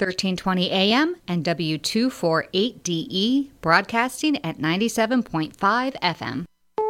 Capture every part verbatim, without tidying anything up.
thirteen twenty A M and W two forty-eight D E, broadcasting at ninety-seven point five F M.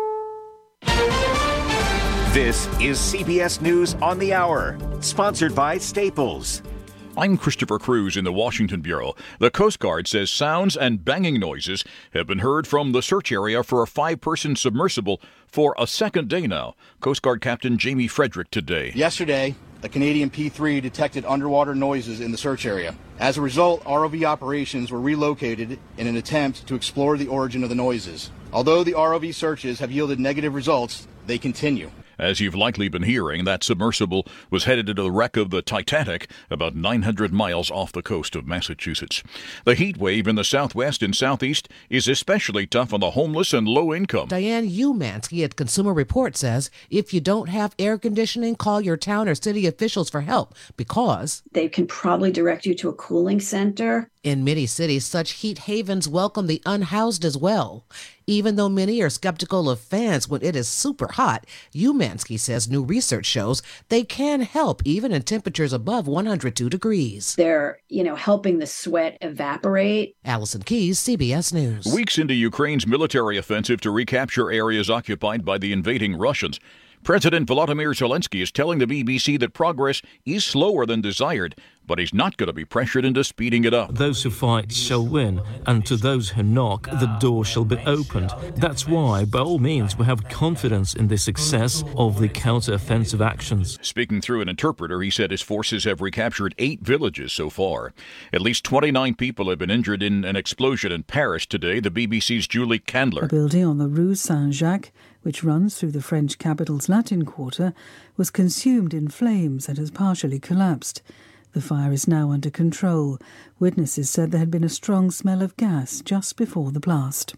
This is C B S News on the Hour, sponsored by Staples. I'm Christopher Cruz in the Washington Bureau. The Coast Guard says sounds and banging noises have been heard from the search area for a five-person submersible for a second day now. Coast Guard Captain Jamie Frederick today. Yesterday, a Canadian P three detected underwater noises in the search area. As a result, R O V operations were relocated in an attempt to explore the origin of the noises. Although the R O V searches have yielded negative results, they continue. As you've likely been hearing, that submersible was headed to the wreck of the Titanic about nine hundred miles off the coast of Massachusetts. The heat wave in the southwest and southeast is especially tough on the homeless and low income. Diane Umansky at Consumer Report says if you don't have air conditioning, call your town or city officials for help because they can probably direct you to a cooling center. In many cities, such heat havens welcome the unhoused as well. Even though many are skeptical of fans when it is super hot, Umansky says new research shows they can help even in temperatures above one hundred two degrees. They're, you know, helping the sweat evaporate. Allison Keyes, C B S News. Weeks into Ukraine's military offensive to recapture areas occupied by the invading Russians, President Volodymyr Zelensky is telling the B B C that progress is slower than desired, but he's not going to be pressured into speeding it up. Those who fight shall win, and to those who knock, the door shall be opened. That's why, by all means, we have confidence in the success of the counter-offensive actions. Speaking through an interpreter, he said his forces have recaptured eight villages so far. At least twenty-nine people have been injured in an explosion in Paris today, the B B C's Julie Candler. A building on the Rue Saint-Jacques, which runs through the French capital's Latin Quarter, was consumed in flames and has partially collapsed. The fire is now under control. Witnesses said there had been a strong smell of gas just before the blast.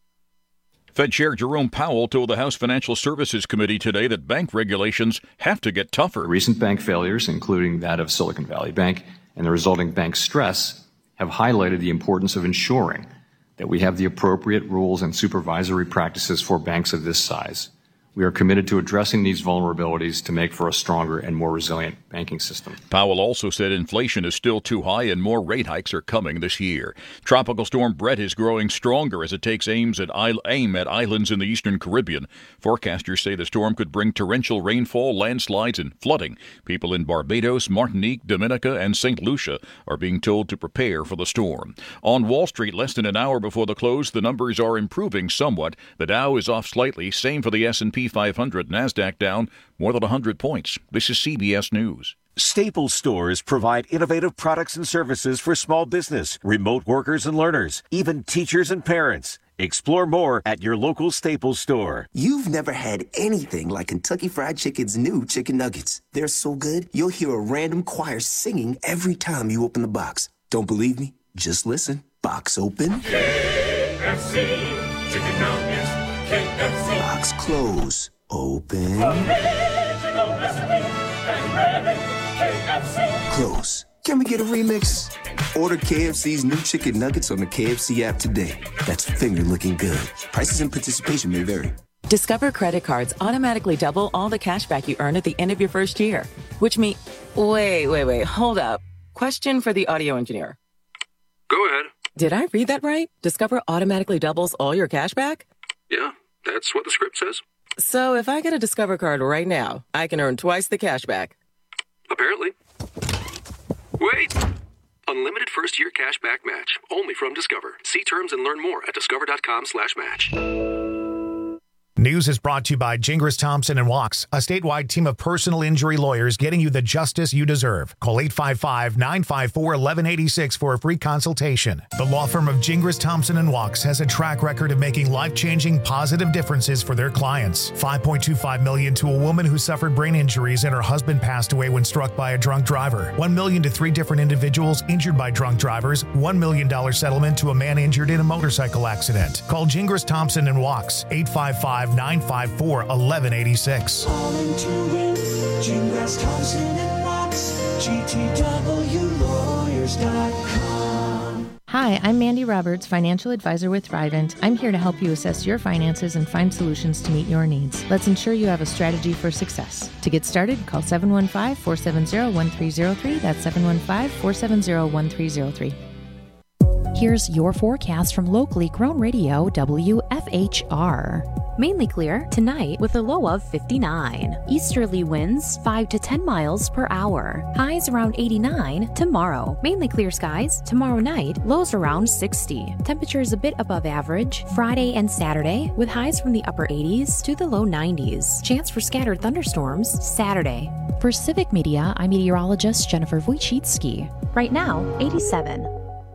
Fed Chair Jerome Powell told the House Financial Services Committee today that bank regulations have to get tougher. Recent bank failures, including that of Silicon Valley Bank and the resulting bank stress, have highlighted the importance of ensuring that we have the appropriate rules and supervisory practices for banks of this size. We are committed to addressing these vulnerabilities to make for a stronger and more resilient banking system. Powell also said inflation is still too high and more rate hikes are coming this year. Tropical storm Brett is growing stronger as it takes aims at aim at islands in the eastern Caribbean. Forecasters say the storm could bring torrential rainfall, landslides, and flooding. People in Barbados, Martinique, Dominica, and Saint Lucia are being told to prepare for the storm. On Wall Street, less than an hour before the close, the numbers are improving somewhat. The Dow is off slightly, same for the S and P five hundred, NASDAQ down more than one hundred points. This is C B S News. Staples stores provide innovative products and services for small business, remote workers and learners, even teachers and parents. Explore more at your local Staples store. You've never had anything like Kentucky Fried Chicken's new chicken nuggets. They're so good, you'll hear a random choir singing every time you open the box. Don't believe me? Just listen. Box open. K F C Chicken Nuggets. K F C. Box close. Open. Original recipe and ready. K F C. Close. Can we get a remix? Order K F C's new chicken nuggets on the K F C app today. That's finger looking good. Prices and participation may vary. Discover credit cards automatically double all the cash back you earn at the end of your first year, which means... Wait, wait, wait, hold up. Question for the audio engineer. Go ahead. Did I read that right? Discover automatically doubles all your cash back? Yeah, that's what the script says. So if I get a Discover card right now, I can earn twice the cash back. Apparently. Wait! Unlimited first-year cash back match. Only from Discover. See terms and learn more at discover.com slash match. News is brought to you by Gingras Thompson and Wachs, a statewide team of personal injury lawyers getting you the justice you deserve. Call eight five five, nine five four, one one eight six for a free consultation. The law firm of Gingras Thompson and Wachs has a track record of making life-changing positive differences for their clients. five point two five million dollars to a woman who suffered brain injuries and her husband passed away when struck by a drunk driver. one million dollars to three different individuals injured by drunk drivers. one million dollars settlement to a man injured in a motorcycle accident. Call Gingras Thompson and Wachs, eight five five, nine five four, one one eight six. All into win. Gingras Thompson and Wachs. G T W lawyers dot com. Hi, I'm Mandy Roberts, financial advisor with Thrivent. I'm here to help you assess your finances and find solutions to meet your needs. Let's ensure you have a strategy for success. To get started, call seven one five, four seven zero, one three zero three. That's seven one five, four seven zero, one three zero three. Here's your forecast from locally grown radio W F H R. Mainly clear tonight with a low of fifty-nine. Easterly winds five to ten miles per hour. Highs around eighty-nine tomorrow. Mainly clear skies tomorrow night. Lows around sixty. Temperatures a bit above average Friday and Saturday with highs from the upper eighties to the low nineties. Chance for scattered thunderstorms Saturday. For Civic Media, I'm meteorologist Jennifer Wojcicki. Right now, eighty-seven.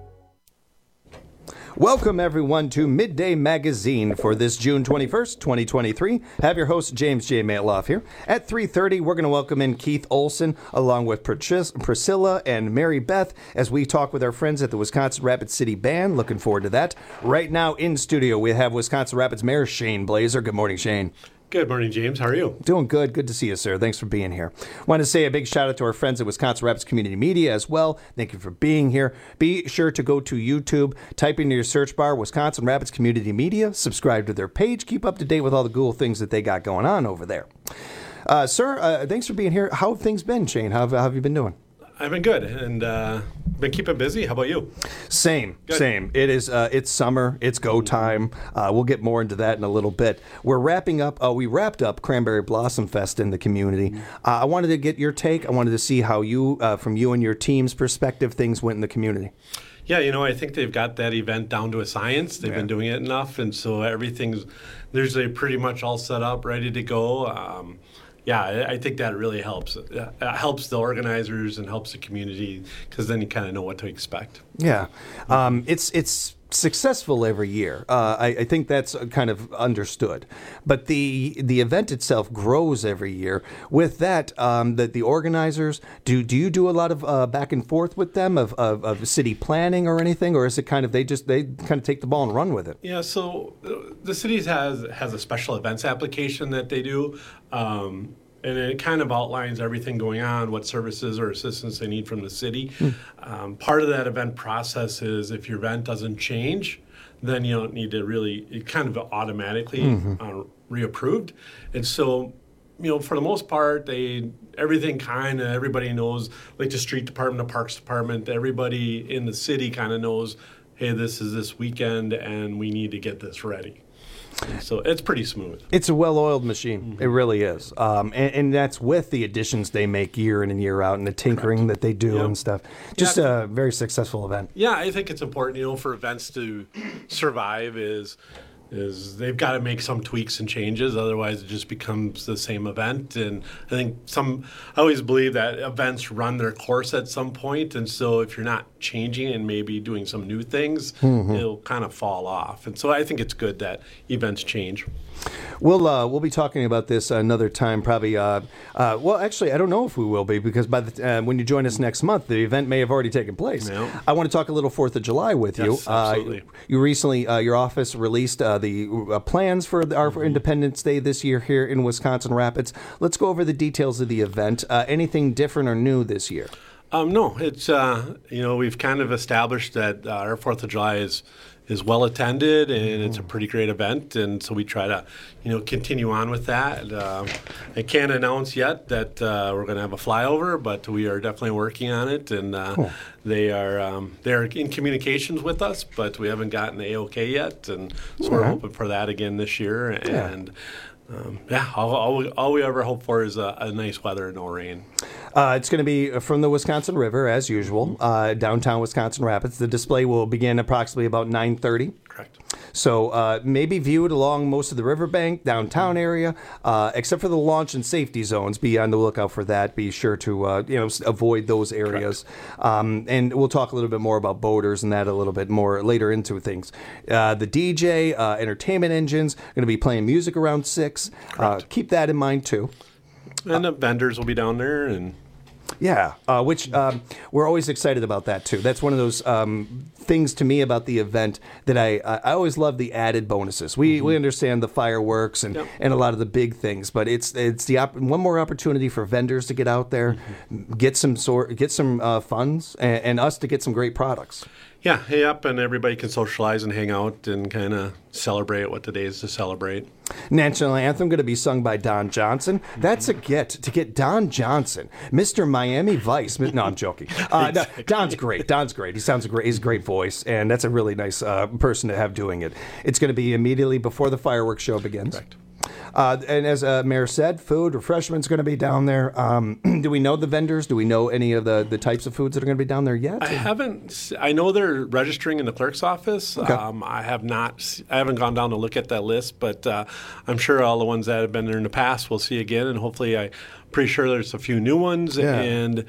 Welcome, everyone, to Midday Magazine for this June twenty-first, twenty twenty-three. Have your host, James J. Matloff, here. At three thirty, we're going to welcome in Keith Olson, along with Priscilla and Mary Beth, as we talk with our friends at the Wisconsin Rapids City Band. Looking forward to that. Right now, in studio, we have Wisconsin Rapids Mayor Shane Blazer. Good morning, Shane. Good morning, James. How are you? Doing good. Good to see you, sir. Thanks for being here. Want to say a big shout out to our friends at Wisconsin Rapids Community Media as well. Thank you for being here. Be sure to go to YouTube, type into your search bar Wisconsin Rapids Community Media, subscribe to their page, keep up to date with all the cool things that they got going on over there. Uh, sir, uh, thanks for being here. How have things been, Shane? How have, how have you been doing? I've been good and uh, been keeping busy. How about you? Same, Good. same. It is. Uh, it's summer. It's go time. Uh, we'll get more into that in a little bit. We're wrapping up. Uh, we wrapped up Cranberry Blossom Fest in the community. Uh, I wanted to get your take. I wanted to see how you, uh, from you and your team's perspective, things went in the community. Yeah, you know, I think they've got that event down to a science. They've Yeah. been doing it enough, and so everything's there's a pretty much all set up, ready to go. Um, Yeah, I I think that really helps. It helps the organizers and helps the community because then you kind of know what to expect. Yeah, um, it's it's successful every year. Uh, I, I think that's kind of understood. But the the event itself grows every year. With that, um, the, the organizers, do do you do a lot of uh, back and forth with them of, of, of city planning or anything, or is it kind of they just they kind of take the ball and run with it? Yeah, so uh, the city has has a special events application that they do. Um, And it kind of outlines everything going on, what services or assistance they need from the city. Mm. Um, part of that event process is if your event doesn't change, then you don't need to really, it kind of automatically mm-hmm. uh, reapproved. And so, you know, for the most part, they everything kind of, everybody knows, like the street department, the parks department, everybody in the city kind of knows, hey, this is this weekend and we need to get this ready. So it's pretty smooth. It's a well-oiled machine. Mm-hmm. It really is. Um, and, and that's with the additions they make year in and year out and the tinkering Correct. that they do yep. and stuff. Just yeah. a very successful event. Yeah, I think it's important, you know, for events to survive is is they've got to make some tweaks and changes. Otherwise, it just becomes the same event. And I think some, I always believe that events run their course at some point. And so if you're not changing and maybe doing some new things, mm-hmm. it'll kind of fall off. And so I think it's good that events change. We'll uh, we'll be talking about this another time, probably. Uh, uh, well, actually, I don't know if we will be because by the uh, when you join us next month, the event may have already taken place. No. I want to talk a little Fourth of July with yes, you. Absolutely. Uh, you recently, uh, your office released uh, the uh, plans for the, our mm-hmm. Independence Day this year here in Wisconsin Rapids. Let's go over the details of the event. Uh, anything different or new this year? Um, no, it's uh, you know we've kind of established that uh, our Fourth of July is. is well attended and it's a pretty great event, and so we try to you know continue on with that. Um, I can't announce yet that uh, we're going to have a flyover, but we are definitely working on it, and uh, cool. they are um, they're in communications with us, but we haven't gotten the A-OK yet, and so all we're right. hoping for that again this year. And yeah. Um, yeah, all, all, we, all we ever hope for is a, a nice weather and no rain. Uh, it's going to be from the Wisconsin River, as usual, uh, downtown Wisconsin Rapids. The display will begin approximately about nine thirty. Correct. So uh, maybe viewed along most of the riverbank, downtown area, uh, except for the launch and safety zones. Be on the lookout for that. Be sure to uh, you know avoid those areas. Um, and we'll talk a little bit more about boaters and that a little bit more later into things. Uh, the D J, uh, entertainment engines, going to be playing music around six. Uh, keep that in mind too. And the vendors will be down there and. Yeah, uh, which um, we're always excited about that too. That's one of those um, things to me about the event that I I always love the added bonuses. We mm-hmm. we understand the fireworks and, yep. and a lot of the big things, but it's it's the op- one more opportunity for vendors to get out there, mm-hmm. get some sort get some uh, funds, and, and us to get some great products. Yeah, yep, and everybody can socialize and hang out and kind of celebrate what the day is to celebrate. National Anthem going to be sung by Don Johnson. That's a get, to get Don Johnson, Mister Miami Vice. No, I'm joking. Uh, no, Don's great. Don's great. He sounds great. He's a great voice, and that's a really nice uh, person to have doing it. It's going to be immediately before the fireworks show begins. Correct. Uh, and as uh, Mayor said, food, refreshments going to be down there. Um, do we know the vendors? Do we know any of the, the types of foods that are going to be down there yet? I haven't. I know they're registering in the clerk's office. Okay. Um, I have not. I haven't gone down to look at that list, but uh, I'm sure all the ones that have been there in the past we'll see again, and hopefully, I'm pretty sure there's a few new ones. Yeah. And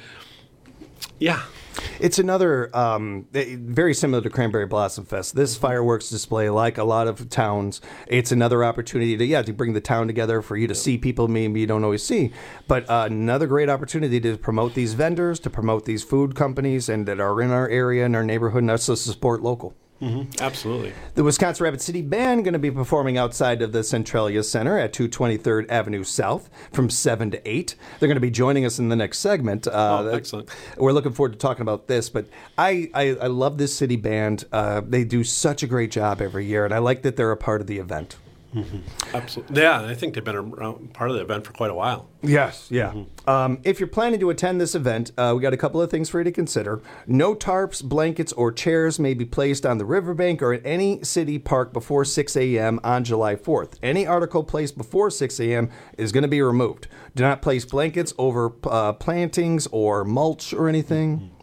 yeah. It's another, um, very similar to Cranberry Blossom Fest. This fireworks display, like a lot of towns, it's another opportunity to, yeah, to bring the town together, for you to see people maybe you don't always see. But uh, another great opportunity to promote these vendors, to promote these food companies and that are in our area, in our neighborhood, and also support local. Mm-hmm. Absolutely. The Wisconsin Rapid City Band going to be performing outside of the Centralia Center at two twenty-third Avenue South from seven to eight. They're going to be joining us in the next segment. Uh, oh, excellent. We're looking forward to talking about this, but I, I, I love this city band. Uh, they do such a great job every year, and I like that they're a part of the event. Mm-hmm. Absolutely. Yeah, I think they've been a part of the event for quite a while. Yes, yeah. Mm-hmm. Um, if you're planning to attend this event, uh, we got a couple of things for you to consider. No tarps, blankets, or chairs may be placed on the riverbank or at any city park before six a.m. on July fourth. Any article placed before six a.m. is going to be removed. Do not place blankets over uh, plantings or mulch or anything. Mm-hmm.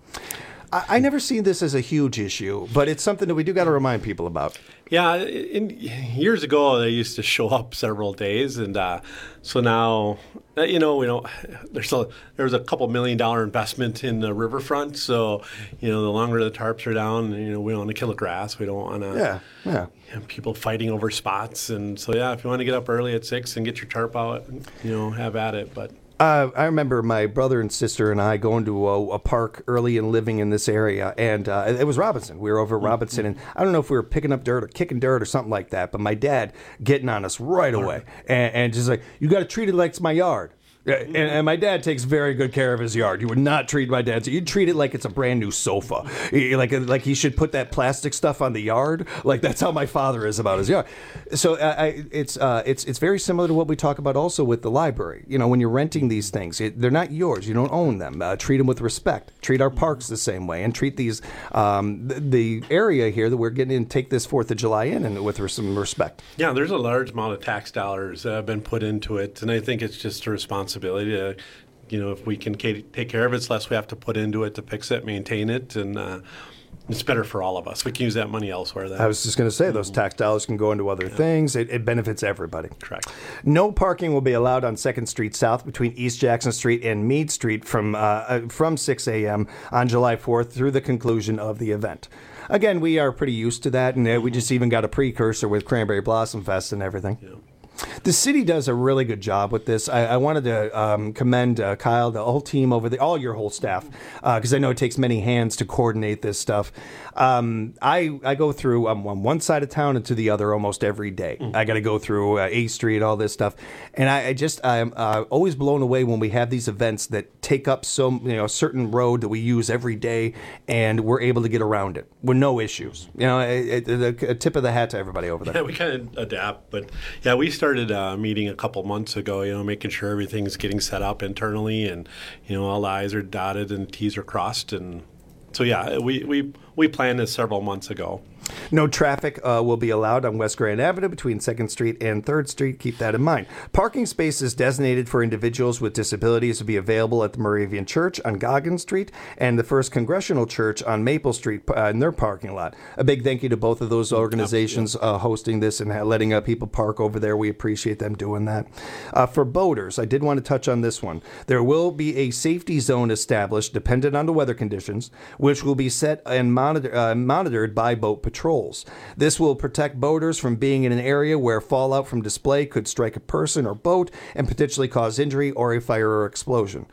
I, I never see this as a huge issue, but it's something that we do got to remind people about. Yeah, in, years ago they used to show up several days, and uh, so now, you know, we don't. There's a there's a couple million dollar investment in the riverfront, so you know, the longer the tarps are down, you know, we don't want to kill the grass. We don't want to. Yeah, yeah. You know, people fighting over spots, and so yeah, if you want to get up early at six and get your tarp out, you know, have at it, but. Uh, I remember my brother and sister and I going to a, a park early and living in this area, and uh, it was Robinson. We were over at Robinson, and I don't know if we were picking up dirt or kicking dirt or something like that, but my dad getting on us right away, and, and just like, you got to treat it like it's my yard. And, and my dad takes very good care of his yard. You would not treat my dad. So you'd treat it like it's a brand new sofa. Like like he should put that plastic stuff on the yard. Like that's how my father is about his yard. So I, I, it's uh, it's it's very similar to what we talk about also with the library. You know, when you're renting these things, it, they're not yours. You don't own them. Uh, treat them with respect. Treat our parks the same way, and treat these um, the, the area here that we're getting in. Take this Fourth of July in and with some respect. Yeah, there's a large amount of tax dollars that have been put into it, and I think it's just a responsibility. To, you know, if we can take care of it, it's less we have to put into it to fix it, maintain it, and uh, it's better for all of us. We can use that money elsewhere. Then. I was just going to say, those tax dollars can go into other yeah. things. It, it benefits everybody. Correct. No parking will be allowed on second Street South between East Jackson Street and Meade Street from uh, from six a.m. on July fourth through the conclusion of the event. Again, we are pretty used to that, and uh, we just even got a precursor with Cranberry Blossom Fest and everything. Yeah. The city does a really good job with this. I, I wanted to um, commend uh, Kyle, the whole team over there, all your whole staff, because uh, I know it takes many hands to coordinate this stuff. Um, I I go through um, on one side of town and to the other almost every day. Mm-hmm. I got to go through uh, eighth Street, all this stuff, and I, I just I'm uh, always blown away when we have these events that take up some you know a certain road that we use every day, and we're able to get around it with no issues. You know, it, it, a tip of the hat to everybody over there. Yeah, we kind of adapt, but yeah, we started. Started a meeting a couple months ago, you know, making sure everything's getting set up internally, and you know, all the I's are dotted and T's are crossed, and so yeah, we we we planned this several months ago. No traffic uh, will be allowed on West Grand Avenue between second Street and third Street. Keep that in mind. Parking spaces designated for individuals with disabilities will be available at the Moravian Church on Goggins Street and the First Congressional Church on Maple Street uh, in their parking lot. A big thank you to both of those organizations uh, hosting this and letting uh, people park over there. We appreciate them doing that. Uh, for boaters, I did want to touch on this one. There will be a safety zone established, dependent on the weather conditions, which will be set and monitor, uh, monitored by boat patrols. This will protect boaters from being in an area where fallout from display could strike a person or boat and potentially cause injury or a fire or explosion.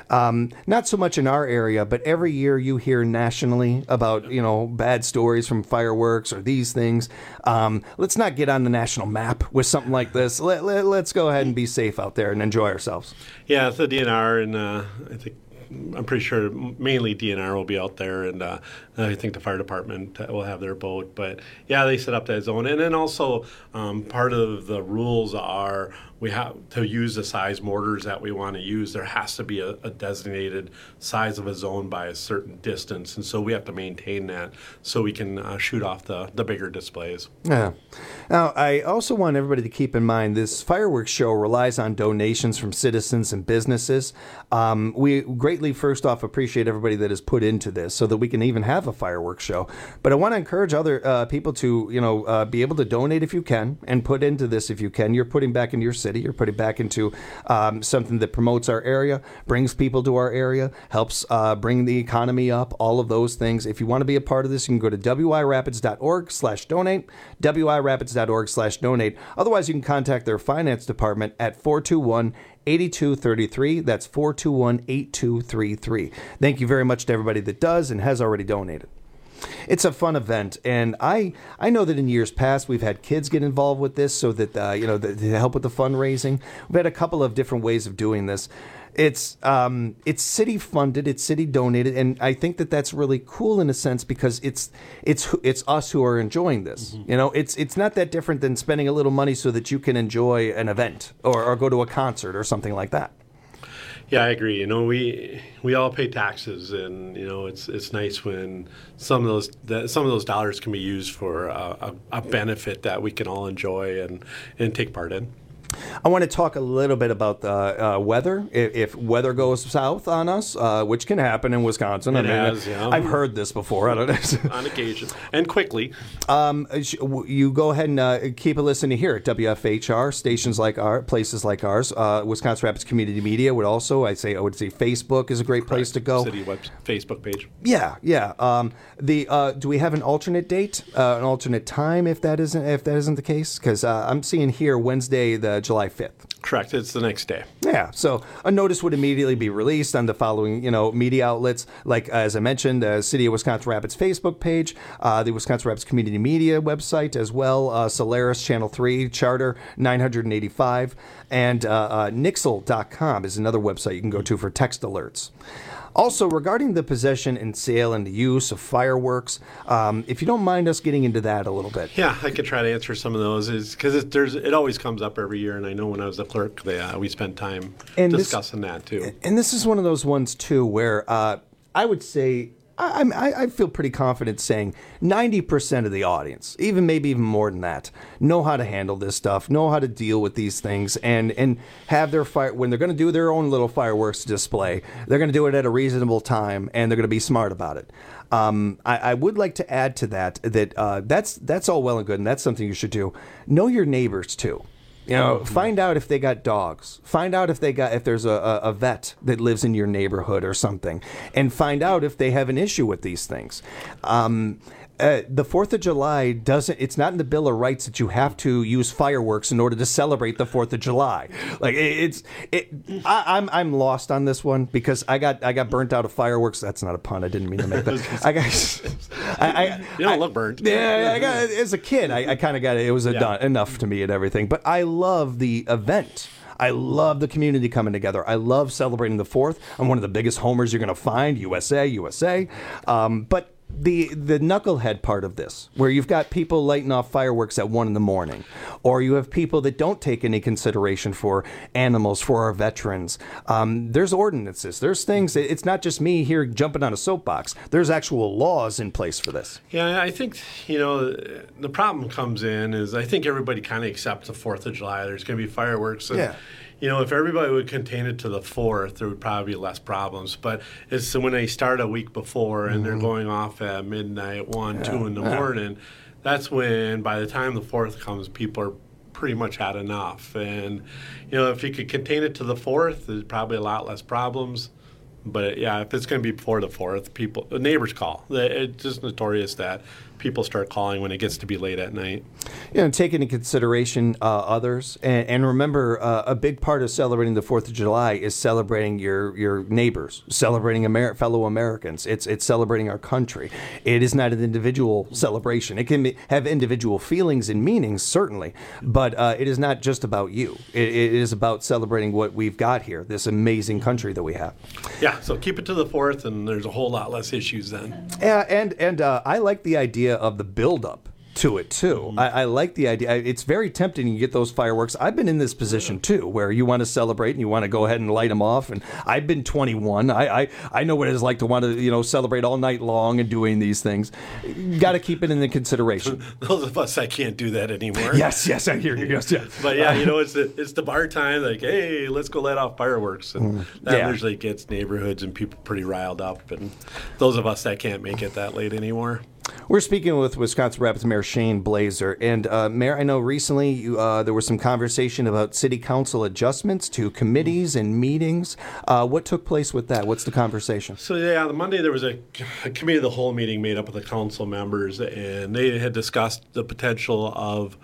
Um, not so much in our area, but every year you hear nationally about, you know, bad stories from fireworks or these things. Um, let's not get on the national map with something like this. Let, let, let's go ahead and be safe out there and enjoy ourselves. Yeah, it's the D N R, and uh, I think I'm pretty sure mainly D N R will be out there, and uh, I think the fire department will have their boat. But yeah, they set up that zone, and then also um, part of the rules are we have to use the size mortars that we want to use. There has to be a, a designated size of a zone by a certain distance, and so we have to maintain that so we can uh, shoot off the, the bigger displays. Yeah. Now, I also want everybody to keep in mind this fireworks show relies on donations from citizens and businesses. Um, we greatly, first off, appreciate everybody that has put into this so that we can even have a fireworks show. But I want to encourage other uh, people to, you know, uh, be able to donate if you can and put into this if you can. You're putting back into your city. You're putting back into um, something that promotes our area, brings people to our area, helps uh, bring the economy up, all of those things. If you want to be a part of this, you can go to wirapids.org slash donate, wirapids.org slash donate. Otherwise, you can contact their finance department at four two one, eight two three three. That's four two one, eight two three three. Thank you very much to everybody that does and has already donated. It's a fun event, and I I know that in years past we've had kids get involved with this so that, uh, you know, the, to help with the fundraising. We've had a couple of different ways of doing this. It's um, it's city funded, it's city donated, and I think that that's really cool in a sense because it's it's it's us who are enjoying this. Mm-hmm. You know, it's it's not that different than spending a little money so that you can enjoy an event or, or go to a concert or something like that. Yeah, I agree. You know, we we all pay taxes, and you know, it's it's nice when some of those that some of those dollars can be used for a, a, a benefit that we can all enjoy and and take part in. I want to talk a little bit about the uh, weather. If, if weather goes south on us, uh, which can happen in Wisconsin. It I mean, has, yeah. I've heard this before. I don't know. On occasion. And quickly. Um, you go ahead and uh, keep a listening here at W F H R, stations like our, places like ours. Uh, Wisconsin Rapids Community Media would also, I'd say, I would say Facebook is a great place to go. City web Facebook page. Yeah, yeah. Um, the uh, do we have an alternate date, uh, an alternate time if that isn't if that isn't the case? Because uh, I'm seeing here Wednesday, the July fifth. Correct. It's the next day. Yeah. So a notice would immediately be released on the following, you know, media outlets, like as I mentioned, the City of Wisconsin Rapids Facebook page, uh, the Wisconsin Rapids Community Media website as well, uh, Solaris Channel three, Charter nine eighty-five, and uh, uh, Nixle dot com is another website you can go to for text alerts. Also, regarding the possession and sale and the use of fireworks, um, if you don't mind us getting into that a little bit. Yeah, I could try to answer some of those because it, there's it always comes up every year, and I know when I was the clerk, they, uh, we spent time and discussing this, that too. And this is one of those ones too where uh, I would say I, I, I feel pretty confident saying ninety percent of the audience, even maybe even more than that, know how to handle this stuff, know how to deal with these things, and, and have their fire when they're going to do their own little fireworks display. They're going to do it at a reasonable time, and they're going to be smart about it. Um, I, I would like to add to that that uh, that's that's all well and good, and that's something you should do. Know your neighbors too. You know, mm-hmm. Find out if they got dogs. Find out if they got if there's a, a, a vet that lives in your neighborhood or something, and find out if they have an issue with these things. Um, uh, the Fourth of July doesn't. It's not in the Bill of Rights that you have to use fireworks in order to celebrate the Fourth of July. Like it, it's, it. I, I'm I'm lost on this one because I got I got burnt out of fireworks. That's not a pun. I didn't mean to make that. I got. I, I, you don't I, look burnt. Yeah, I got. As a kid, I, I kind of got it. It was a Yeah. done, enough to me and everything. But I love the event. I love the community coming together. I love celebrating the Fourth. I'm one of the biggest homers you're going to find. U S A, U S A. Um, but the the knucklehead part of this, where you've got people lighting off fireworks at one in the morning, or you have people that don't take any consideration for animals, for our veterans. Um, there's ordinances. There's things. It's not just me here jumping on a soapbox. There's actual laws in place for this. Yeah, I think, you know, the problem comes in is I think everybody kind of accepts the fourth of July. There's going to be fireworks. And, Yeah. you know, if everybody would contain it to the fourth, there would probably be less problems. But it's when they start a week before and they're Mhm. going off at midnight, one, Yeah, two in the yeah. morning, that's when, by the time the fourth comes, people are pretty much had enough. And, you know, if you could contain it to the fourth, there's probably a lot less problems. But yeah, if it's going to be before the fourth, people, the neighbors call. It's just notorious that people start calling when it gets to be late at night. You know, take into consideration uh, others, and, and remember, uh, a big part of celebrating the Fourth of July is celebrating your your neighbors, celebrating Amer- fellow Americans. It's it's celebrating our country. It is not an individual celebration. It can be, have individual feelings and meanings, certainly, but uh, it is not just about you. It, it is about celebrating what we've got here, this amazing country that we have. Yeah, so keep it to the fourth, and there's a whole lot less issues then. Yeah, and and uh, I like the idea of the build-up to it too. Mm-hmm. I, I like the idea. It's very tempting. You get those fireworks. I've been in this position too, where you want to celebrate and you want to go ahead and light them off. And I've been twenty-one. I I, I know what it is like to want to you know celebrate all night long and doing these things. Got to keep it in the consideration. Those of us that can't do that anymore. Yes, yes, I hear you. Yes, yes. But yeah, you know, it's the it's the bar time. Like, hey, let's go let off fireworks, and mm. that yeah. usually gets neighborhoods and people pretty riled up. And those of us that can't make it that late anymore. We're speaking with Wisconsin Rapids Mayor Shane Blaser. And uh, Mayor, I know recently you, uh, there was some conversation about city council adjustments to committees and meetings. Uh, what took place with that? What's the conversation? So yeah, on Monday there was a, a committee of the whole meeting made up of the council members, and they had discussed the potential of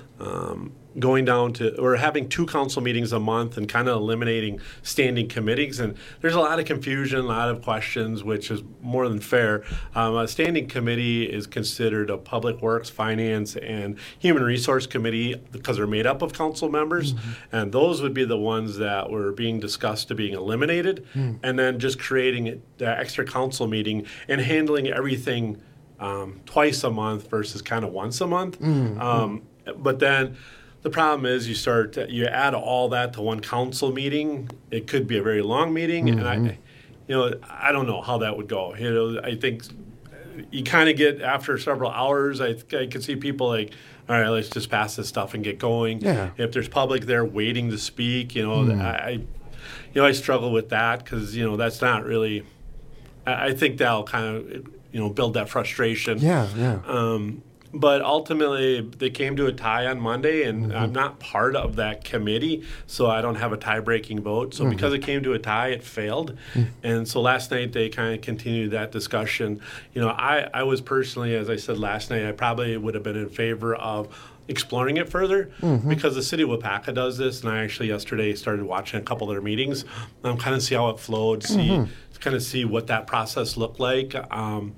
um, going down to, or having two council meetings a month and kind of eliminating standing committees. And there's a lot of confusion, a lot of questions, which is more than fair. Um, a standing committee is considered a Public Works, Finance, and Human Resource Committee because they're made up of council members. Mm-hmm. And those would be the ones that were being discussed to being eliminated. Mm. And then just creating the extra council meeting and handling everything um, twice a month versus kind of once a month. Mm-hmm. Um, but then the problem is you start, you add all that to one council meeting. It could be a very long meeting, mm-hmm. and I, you know, I don't know how that would go. You know, I think you kind of get after several hours. I I could see people like, all right, let's just pass this stuff and get going. Yeah. If there's public there waiting to speak, you know, mm. I, you know, I struggle with that because you know that's not really. I, I think that'll kind of you know build that frustration. Yeah, yeah. Um, But ultimately, they came to a tie on Monday, and mm-hmm. I'm not part of that committee, so I don't have a tie-breaking vote. So mm-hmm. because it came to a tie, it failed. Mm-hmm. And so last night, they kind of continued that discussion. You know, I, I was personally, as I said last night, I probably would have been in favor of exploring it further mm-hmm. because the city of Waupaca does this, and I actually yesterday started watching a couple of their meetings, um, kind of see how it flowed, see mm-hmm. kind of see what that process looked like. Um,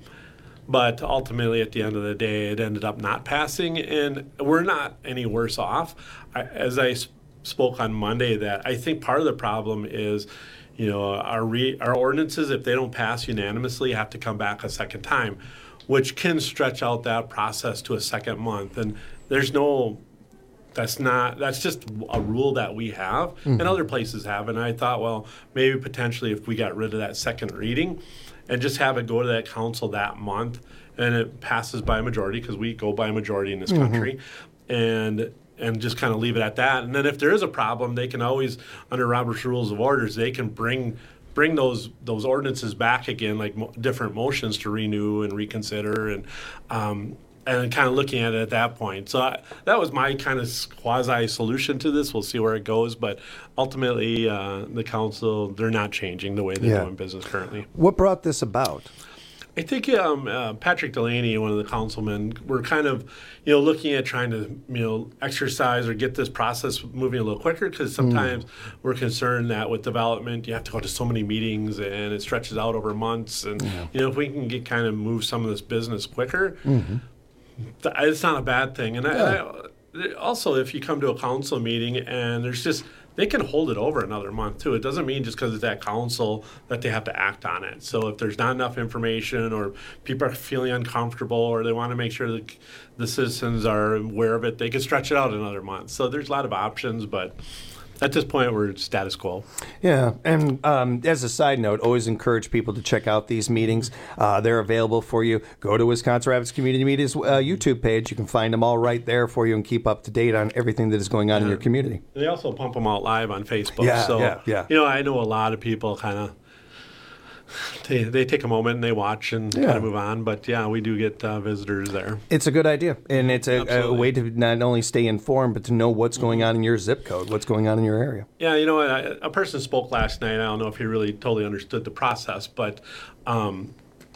But ultimately, at the end of the day, it ended up not passing, and we're not any worse off. I, as I sp- spoke on Monday, that I think part of the problem is, you know, our re- our ordinances, if they don't pass unanimously, have to come back a second time, which can stretch out that process to a second month. And there's no, that's not, that's just a rule that we have, mm-hmm. and other places have. And I thought, well, maybe potentially if we got rid of that second reading, and just have it go to that council that month, and it passes by a majority because we go by a majority in this mm-hmm. country, and and just kind of leave it at that. And then if there is a problem, they can always, under Robert's Rules of Orders, they can bring bring those those ordinances back again, like mo- different motions to renew and reconsider, and um, and kind of looking at it at that point. So I, that was my kind of quasi solution to this. We'll see where it goes, but ultimately uh, the council, they're not changing the way they're yeah. doing business currently. What brought this about? I think um, uh, Patrick Delaney, one of the councilmen, were kind of, you know, looking at trying to, you know, exercise or get this process moving a little quicker, because sometimes mm. we're concerned that with development you have to go to so many meetings and it stretches out over months. And, yeah. you know, if we can get kind of move some of this business quicker, mm-hmm. th- it's not a bad thing. And yeah. I, I, also, if you come to a council meeting and there's just, they can hold it over another month, too. It doesn't mean just because it's at council that they have to act on it. So if there's not enough information, or people are feeling uncomfortable, or they want to make sure that the citizens are aware of it, they can stretch it out another month. So there's a lot of options, but at this point, we're status quo. Yeah, and um, as a side note, always encourage people to check out these meetings. Uh, they're available for you. Go to Wisconsin Rapids Community Media's uh, YouTube page. You can find them all right there for you and keep up to date on everything that is going on yeah. in your community. They also pump them out live on Facebook. Yeah, so, yeah, yeah. You know, I know a lot of people kind of they, they take a moment and they watch and Yeah. kind of move on. But yeah, we do get uh, visitors there. It's a good idea, and it's a, a Absolutely. way to not only stay informed, but to know what's going on in your zip code, what's going on in your area. Yeah, you know what? I, a person spoke last night. I don't know if he really totally understood the process, but um,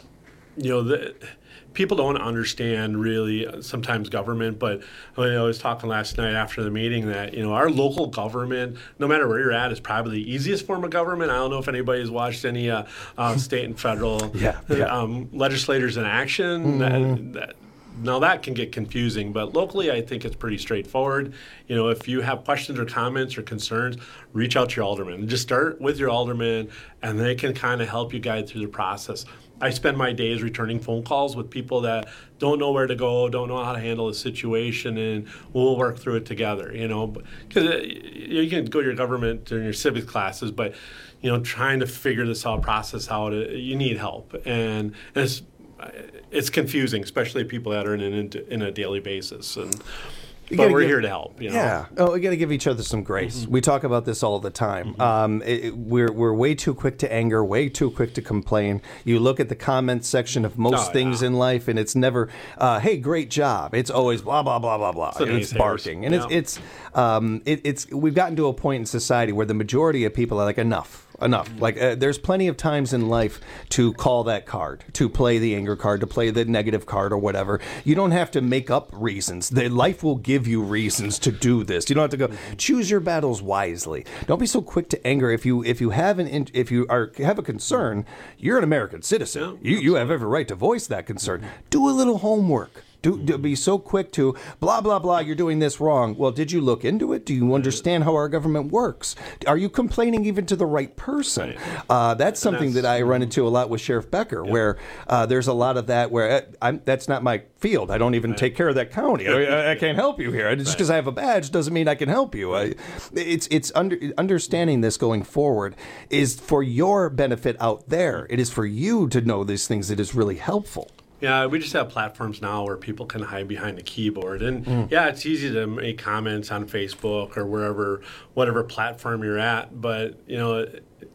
you know, the, people don't understand really uh, sometimes government. But I, mean, I was talking last night after the meeting that you know our local government, no matter where you're at, is probably the easiest form of government. I don't know if anybody's watched any uh, uh, state and federal Yeah, yeah. Um, legislators in action. Mhm. That, that, Now that can get confusing, but locally I think it's pretty straightforward. You know, if you have questions or comments or concerns, reach out to your alderman. Just start with your alderman, and they can kind of help you guide through the process. I spend my days returning phone calls with people that don't know where to go, don't know how to handle a situation, and we'll work through it together. You know, because you can go to your government during your civics classes, but you know, trying to figure this out, process out, you need help, and, and it's it's confusing, especially people that are in an in a daily basis. And You but gotta we're give- here to help. You know? Yeah. Oh, we got to give each other some grace. Mm-hmm. We talk about this all the time. Um, it, it- we're we're way too quick to anger, way too quick to complain. You look at the comments section of most Oh, things in life, and it's never, uh, "Hey, great job." It's always blah blah blah blah blah. It's the And it's naysayers. barking, and Yeah. it's it's um, it, it's we've gotten to a point in society where the majority of people are like, enough. Enough. Like, uh, there's plenty of times in life to call that card, to play the anger card, to play the negative card or whatever. You don't have to make up reasons. The life will give you reasons to do this. You don't have to go choose your battles wisely. Don't be so quick to anger. If you if you have an in- if you are have a concern, you're an American citizen. You you have every right to voice that concern. Do a little homework. Do, do be so quick to blah, blah, blah, you're doing this wrong. Well, did you look into it? Do you understand how our government works? Are you complaining even to the right person? Uh, that's something that I run into a lot with Sheriff Becker, where uh, there's a lot of that where uh, I'm, that's not my field. I don't even take care of that county. I, I can't help you here. Just because I have a badge doesn't mean I can help you. I, it's it's under, understanding this going forward is for your benefit out there. It is for you to know these things that is really helpful. Yeah, we just have platforms now where people can hide behind a keyboard. And Mm. yeah, it's easy to make comments on Facebook or wherever, whatever platform you're at. But, you know,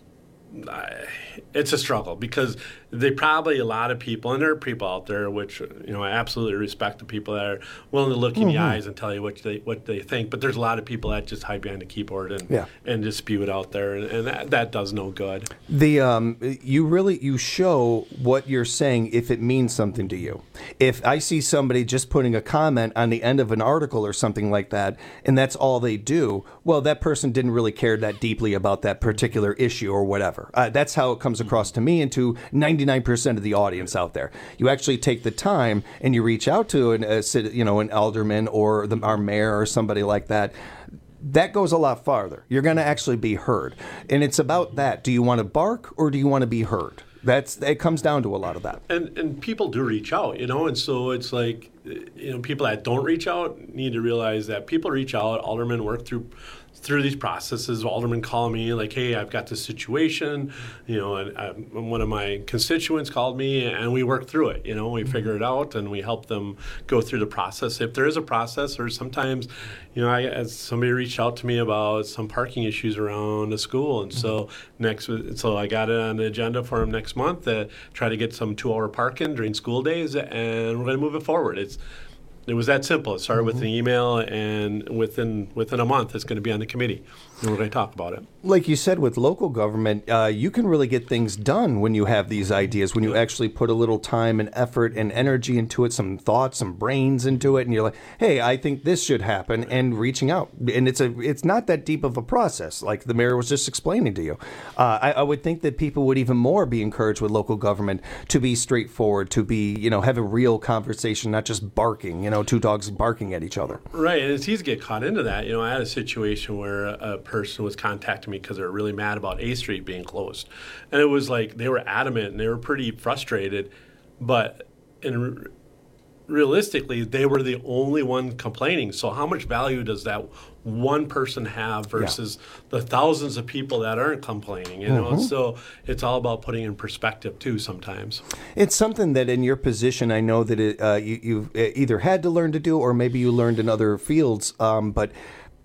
I- it's a struggle because they probably, a lot of people, and there are people out there which, you know, I absolutely respect the people that are willing to look in the Mhm. eyes and tell you what they what they think. But there's a lot of people that just hide behind a keyboard and Yeah. and just spew it out there, and, and that, that does no good. The um, you really you show what you're saying if it means something to you. If I see somebody just putting a comment on the end of an article or something like that, and that's all they do, well, that person didn't really care that deeply about that particular issue or whatever. Uh, that's how it comes across to me and to ninety-nine percent of the audience out there. You actually take the time and you reach out to an, a, cit- you know, an alderman or the, our mayor or somebody like that. That goes a lot farther. You're going to actually be heard. And it's about that. Do you want to bark or do you want to be heard? That's it comes down to a lot of that. And and people do reach out, you know, and so it's like, you know, people that don't reach out need to realize that people reach out. Aldermen work through through these processes. Aldermen call me like, hey, I've got this situation, you know, and um, one of my constituents called me, and we work through it. You know, we figure it out and we help them go through the process. If there is a process, or sometimes, you know, I, as somebody reached out to me about some parking issues around a school, and so next, so I got it on the agenda for them next month to try to get some two-hour parking during school days, and we're going to move it forward. It's It was that simple. It started with an email, and within within a month, it's going to be on the committee, and we're going to talk about it. Like you said, with local government, uh, you can really get things done when you have these ideas, when you actually put a little time and effort and energy into it, some thoughts, some brains into it, and you're like, hey, I think this should happen, and reaching out. And it's a it's not that deep of a process, like the mayor was just explaining to you. Uh, I, I would think that people would even more be encouraged with local government to be straightforward, to be, you know, have a real conversation, not just barking, you know, two dogs barking at each other. Right, and it's easy to get caught into that. You know, I had a situation where a person was contacting me because they were really mad about A Street being closed. And it was like they were adamant and they were pretty frustrated, but in realistically, they were the only one complaining. So how much value does that one person have versus yeah. the thousands of people that aren't complaining? You know, Mm-hmm. so it's all about putting in perspective too. Sometimes it's something that in your position, I know that it, uh, you, you've either had to learn to do, or maybe you learned in other fields. Um, but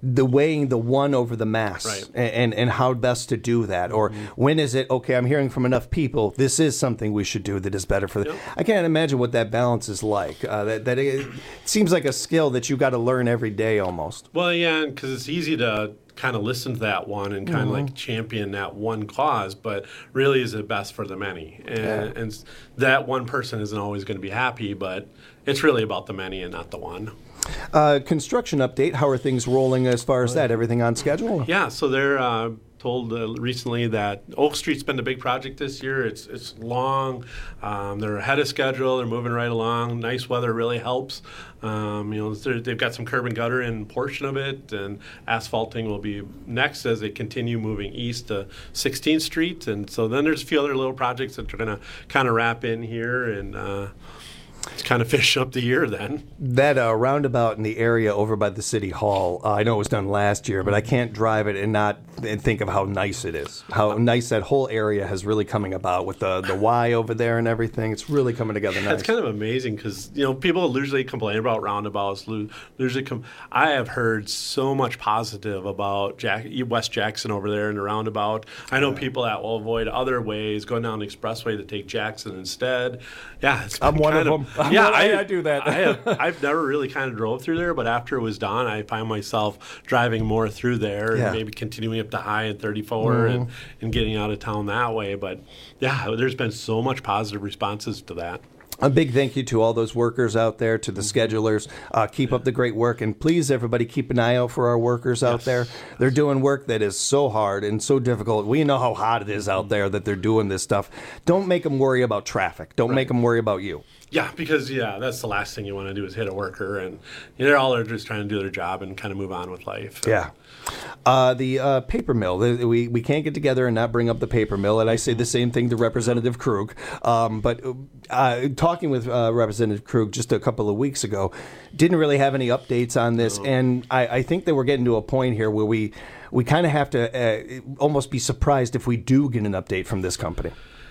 the weighing the one over the mass, Right. and, and and how best to do that, or Mm-hmm. when is it okay? I'm hearing from enough people. This is something we should do that is better for. The, Yep. I can't imagine what that balance is like. Uh, that that it, seems like a skill that you got to learn every day almost. Well, yeah, because it's easy to kind of listen to that one and kind of Mhm. like champion that one cause, but really is it best for the many? And, Yeah. and s- that one person isn't always going to be happy, but it's really about the many and not the one. Uh, construction update. How are things rolling as far as that? Everything on schedule? Yeah, so they're uh, told uh, recently that Oak Street's been a big project this year. It's it's long. Um, they're ahead of schedule. They're moving right along. Nice weather really helps. Um, you know, they're- they've got some curb and gutter in portion of it, and asphalting will be next as they continue moving east to sixteenth Street. And so then there's a few other little projects that are going to kind of wrap in here and uh, kind of finish up the year then. That uh, roundabout in the area over by the city hall, uh, I know it was done last year, but I can't drive it and not and think of how nice it is. How nice that whole area has really coming about with the the Y over there and everything. It's really coming together nice. It's kind of amazing because you know people usually complain about roundabouts. lo- Usually, com- I have heard so much positive about Jack- West Jackson over there in the roundabout. I know people that will avoid other ways, going down the expressway to take Jackson instead. Yeah, it's I'm been one of kind them. I'm Yeah, one- I- I do that. I have, I've never really kind of drove through there, but after it was done, I find myself driving more through there Yeah. and maybe continuing up to High and thirty-four and, Mhm. and getting out of town that way. But yeah, there's been so much positive responses to that. A big thank you to all those workers out there, to the Mm-hmm. schedulers. Uh, keep up the great work. And please, everybody, keep an eye out for our workers out there. They're doing work that is so hard and so difficult. We know how hot it is Mm-hmm. out there that they're doing this stuff. Don't make them worry about traffic. Don't make them worry about you. Yeah, because yeah, that's the last thing you want to do is hit a worker, and you know, they're all are just trying to do their job and kind of move on with life. Yeah. Uh, the uh, paper mill. The- We, we can't get together and not bring up the paper mill. And I say the same thing to Representative Krug. Um, but uh, talking with uh, Representative Krug just a couple of weeks ago, didn't really have any updates on this. And I, I think that we're getting to a point here where we, we kind of have to uh, almost be surprised if we do get an update from this company.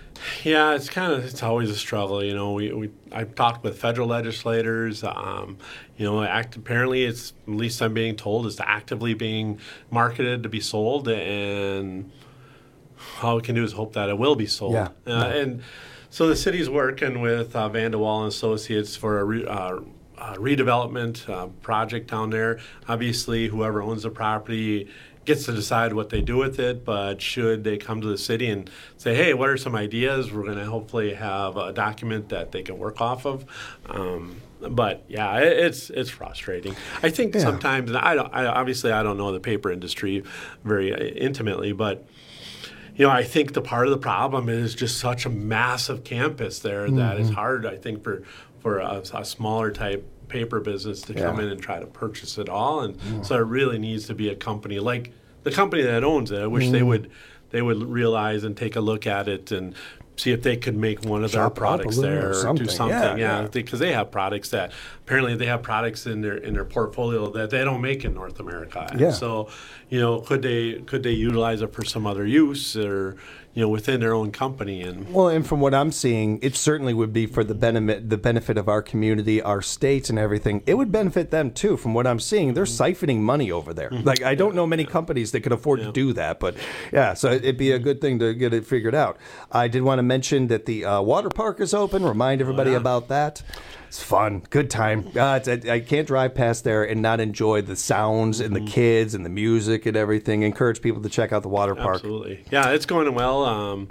Yeah, it's kind of it's always a struggle, you know. We, we I've talked with federal legislators. Um, you know, act, apparently it's at least I'm being told it's actively being marketed to be sold, and all we can do is hope that it will be sold. Yeah. Uh, and so the city's working with uh, Vanderwall and Associates for a re, uh, uh, redevelopment uh, project down there. Obviously, whoever owns the property gets to decide what they do with it, but should they come to the city and say, hey, what are some ideas? We're going to hopefully have a document that they can work off of. Um, but yeah, it, it's it's frustrating. I think Yeah. sometimes, and I don't, I, obviously I don't know the paper industry very uh, intimately, but you know, I think the part of the problem is just such a massive campus there that it's Mhm. hard, I think, for, for a, a smaller type paper business to come Yeah. in and try to purchase it all. And so it really needs to be a company like the company that owns it. I wish they Mhm. would they would realize and take a look at it and see if they could make one of their Shop it up a products little there or or something. do something. Yeah, Yeah, yeah. because they have products that apparently they have products in their in their portfolio that they don't make in North America. And Yeah. so, you know, could they could they utilize it for some other use or you know within their own company? And Well, and from what I'm seeing, it certainly would be for the benefit the benefit of our community, our states, and everything. It would benefit them too. From what I'm seeing, they're siphoning money over there. Like I don't know many companies that could afford to do that, but yeah, so it'd be a good thing to get it figured out. I did want to mention that the uh, water park is open. Remind everybody about that. It's fun, good time. Uh, it's, I, I can't drive past there and not enjoy the sounds and the kids and the music and everything. Encourage people to check out the water park. Absolutely. Yeah, it's going well. Um,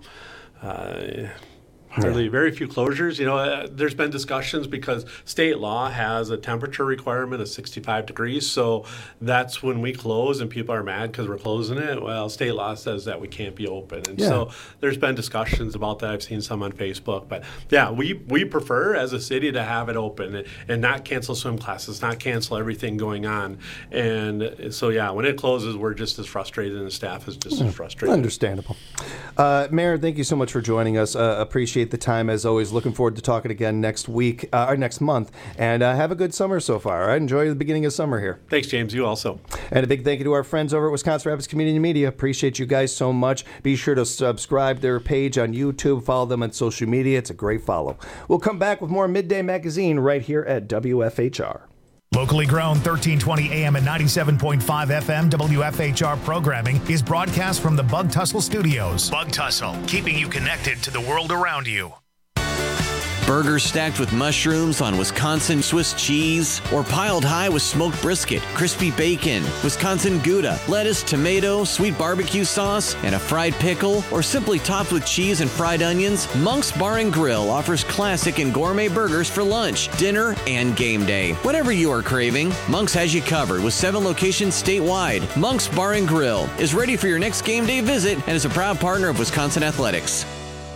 uh, hardly very few closures. You know, uh, there's been discussions because state law has a temperature requirement of sixty-five degrees. So that's when we close and people are mad because we're closing it. Well, state law says that we can't be open. And Yeah. so there's been discussions about that. I've seen some on Facebook. But yeah, we, we prefer as a city to have it open and, and not cancel swim classes, not cancel everything going on. And so, yeah, when it closes, we're just as frustrated and the staff is just as frustrated. Understandable. Uh, Mayor, thank you so much for joining us. Uh, appreciate the time as always. Looking forward to talking again next week uh, or next month. And uh, have a good summer so far. I enjoy the beginning of summer here. Thanks, James. You also. And a big thank you to our friends over at Wisconsin Rapids Community Media. Appreciate you guys so much. Be sure to subscribe their page on YouTube. Follow them on social media. It's a great follow. We'll come back with more Midday Magazine right here at W F H R. Locally grown thirteen twenty A M and ninety-seven point five F M W F H R programming is broadcast from the Bug Tussle Studios. Bug Tussle, keeping you connected to the world around you. Burgers stacked with mushrooms on Wisconsin Swiss cheese, or piled high with smoked brisket, crispy bacon, Wisconsin Gouda, lettuce, tomato, sweet barbecue sauce, and a fried pickle, or simply topped with cheese and fried onions, Monk's Bar and Grill offers classic and gourmet burgers for lunch, dinner, and game day. Whatever you are craving, Monk's has you covered with seven locations statewide. Monk's Bar and Grill is ready for your next game day visit and is a proud partner of Wisconsin Athletics.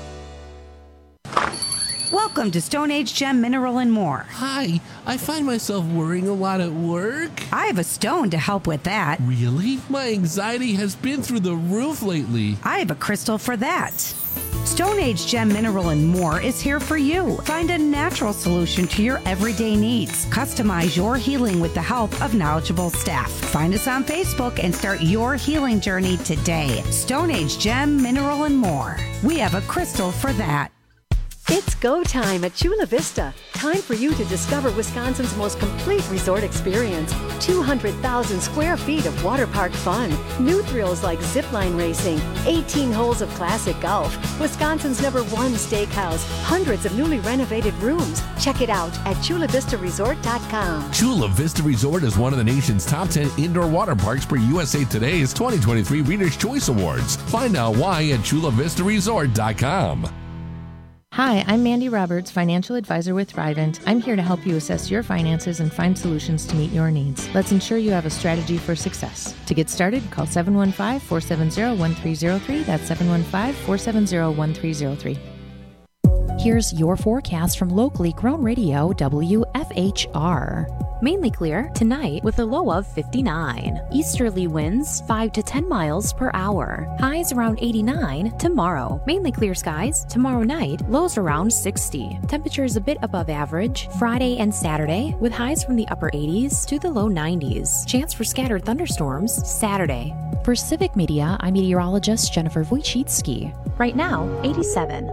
Welcome to Stone Age Gem Mineral and More. Hi, I find myself worrying a lot at work. I have a stone to help with that. Really? My anxiety has been through the roof lately. I have a crystal for that. Stone Age Gem Mineral and More is here for you. Find a natural solution to your everyday needs. Customize your healing with the help of knowledgeable staff. Find us on Facebook and start your healing journey today. Stone Age Gem Mineral and More. We have a crystal for that. It's go time at Chula Vista. Time for you to discover Wisconsin's most complete resort experience. two hundred thousand square feet of water park fun. New thrills like zipline racing, eighteen holes of classic golf, Wisconsin's number one steakhouse, hundreds of newly renovated rooms. Check it out at chula vista resort dot com. Chula Vista Resort is one of the nation's top ten indoor water parks per U S A Today's twenty twenty-three Reader's Choice Awards. Find out why at chula vista resort dot com. Hi, I'm Mandy Roberts, financial advisor with Thrivent. I'm here to help you assess your finances and find solutions to meet your needs. Let's ensure you have a strategy for success. To get started, call seven one five, four seven zero, one three zero three. That's seven one five, four seven zero, one three zero three. Here's your forecast from locally grown radio W F H R. Mainly clear tonight with a low of fifty-nine. Easterly winds five to ten miles per hour. Highs around eighty-nine tomorrow. Mainly clear skies tomorrow night. Lows around sixty. Temperatures a bit above average Friday and Saturday with highs from the upper eighties to the low nineties. Chance for scattered thunderstorms Saturday. For Civic Media, I'm meteorologist Jennifer Wojcicki. Right now, eighty-seven.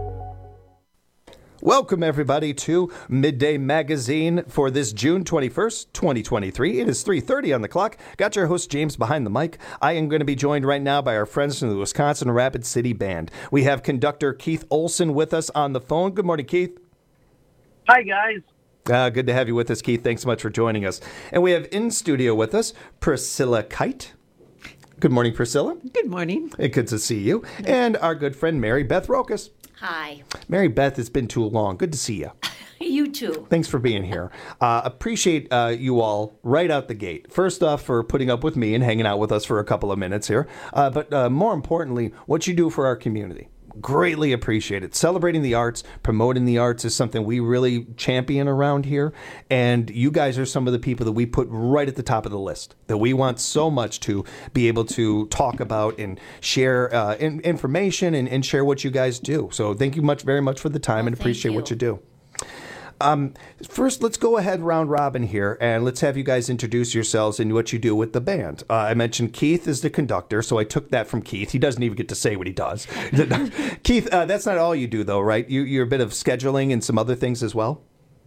Welcome, everybody, to Midday Magazine for this June twenty-first, twenty twenty-three. It is three thirty on the clock. Got your host, James, behind the mic. I am going to be joined right now by our friends from the Wisconsin Rapid City Band. We have conductor Keith Olson with us on the phone. Good morning, Keith. Hi, guys. Uh, good to have you with us, Keith. Thanks so much for joining us. And we have in studio with us Priscilla Kite. Good morning, Priscilla. Good morning. Good to see you. And our good friend, Mary Beth Rokas. Hi. Mary Beth, it's been too long. Good to see you. You too. Thanks for being here. Uh, appreciate uh, you all right out the gate. First off, for putting up with me and hanging out with us for a couple of minutes here. Uh, but uh, more importantly, what you do for our community. Greatly appreciate it. Celebrating the arts, promoting the arts is something we really champion around here. And you guys are some of the people that we put right at the top of the list, that we want so much to be able to talk about and share uh, in, information and, and share what you guys do. So thank you much, very much for the time oh, and appreciate you. what you do. Um, first, let's go ahead round robin here, and let's have you guys introduce yourselves and what you do with the band. Uh, I mentioned Keith is the conductor, so I took that from Keith. He doesn't even get to say what he does. Keith, uh, that's not all you do, though, right? You, you're a bit of scheduling and some other things as well?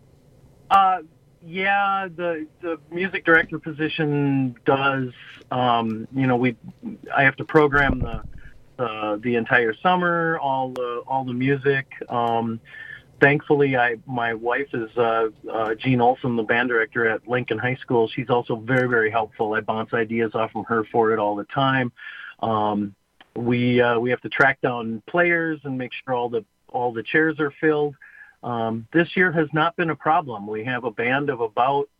Uh, yeah, the the music director position does. Um, you know, we I have to program the uh, the entire summer, all the all the music. Um, Thankfully, I my wife is uh, uh, Jean Olson, the band director at Lincoln High School. She's also very, very helpful. I bounce ideas off from her for it all the time. Um, we uh, we have to track down players and make sure all the all the chairs are filled. Um, this year has not been a problem. We have a band of about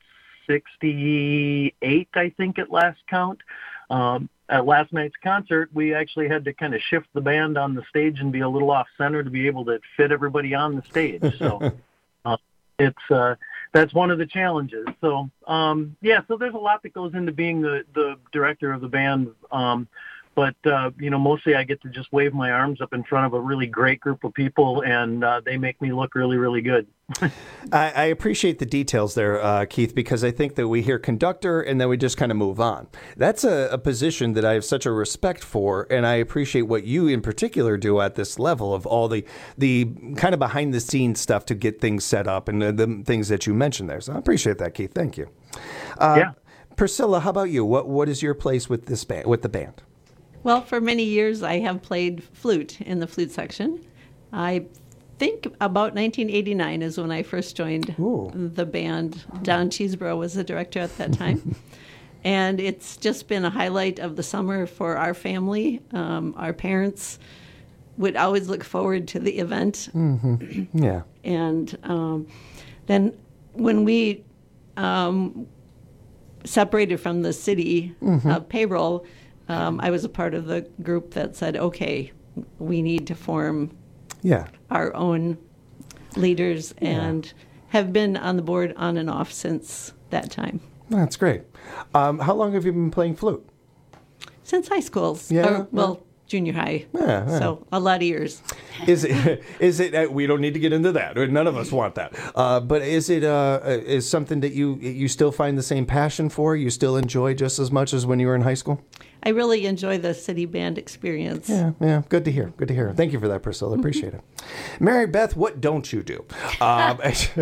sixty-eight, I think, at last count. Um, At last night's concert, we actually had to kind of shift the band on the stage and be a little off-center to be able to fit everybody on the stage. So uh, it's uh, that's one of the challenges. So, um, yeah, so there's a lot that goes into being the, the director of the band. Um, but uh, you know, mostly I get to just wave my arms up in front of a really great group of people, and uh, they make me look really, really good. I, I appreciate the details there, uh, Keith, because I think that we hear conductor and then we just kind of move on. That's a, a position that I have such a respect for, and I appreciate what you in particular do at this level of all the the kind of behind the scenes stuff to get things set up and the, the things that you mentioned there. So I appreciate that, Keith. Thank you. Uh, yeah. Priscilla, how about you? What what is your place with this band, with the band? Well, for many years I have played flute in the flute section. I think about nineteen eighty-nine is when I first joined Ooh. the band. Don Cheeseborough was the director at that time. And it's just been a highlight of the summer for our family. Um, our parents would always look forward to the event. Mm-hmm. Yeah. And um, then when we um, separated from the city Mm-hmm. uh, payroll, um, I was a part of the group that said, okay, we need to form Yeah. our own leaders, and Yeah. have been on the board on and off since that time. That's great. Um, how long have you been playing flute? Since high school. Yeah, Or, well, junior high. Yeah, yeah. So a lot of years. Is it? Is it? Uh, we don't need to get into that. None of us want that. Uh, but is it? Uh, is something that you you still find the same passion for? You still enjoy just as much as when you were in high school? I really enjoy the city band experience. Yeah, yeah. Good to hear. Good to hear. Thank you for that, Priscilla. Appreciate it. Mary Beth, what don't you do? Um,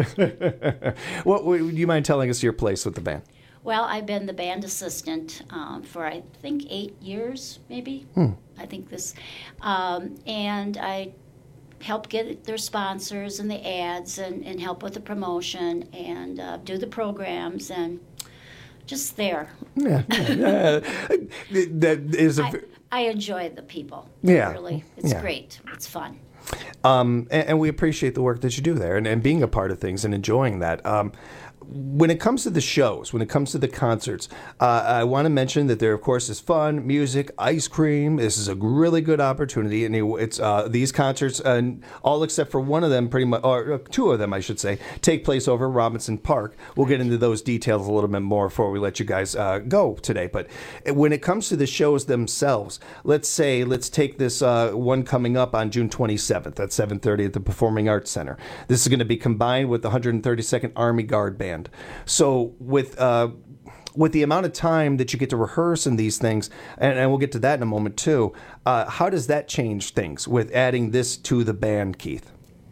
what would you mind telling us your place with the band? Well, I've been the band assistant um, for, I think, eight years, maybe. Hmm. I think this. Um, and I help get their sponsors and the ads and, and help with the promotion and uh, do the programs and just there. Yeah. yeah, yeah. That is a. I, I enjoy the people. Yeah. Really. It's Yeah. great. It's fun. Um, and, and we appreciate the work that you do there and, and being a part of things and enjoying that. Um, when it comes to the shows, when it comes to the concerts, uh, I want to mention that there, of course, is fun, music, ice cream. This is a really good opportunity, and it, it's uh, these concerts, uh, all except for one of them, pretty much, or two of them, I should say, take place over Robinson Park. We'll get into those details a little bit more before we let you guys uh, go today. But when it comes to the shows themselves, let's say, let's take this uh, one coming up on June twenty-seventh at seven thirty at the Performing Arts Center. This is going to be combined with the one hundred thirty-second Army Guard Band. So with uh, with the amount of time that you get to rehearse in these things, and, and we'll get to that in a moment too, uh, how does that change things with adding this to the band, Keith?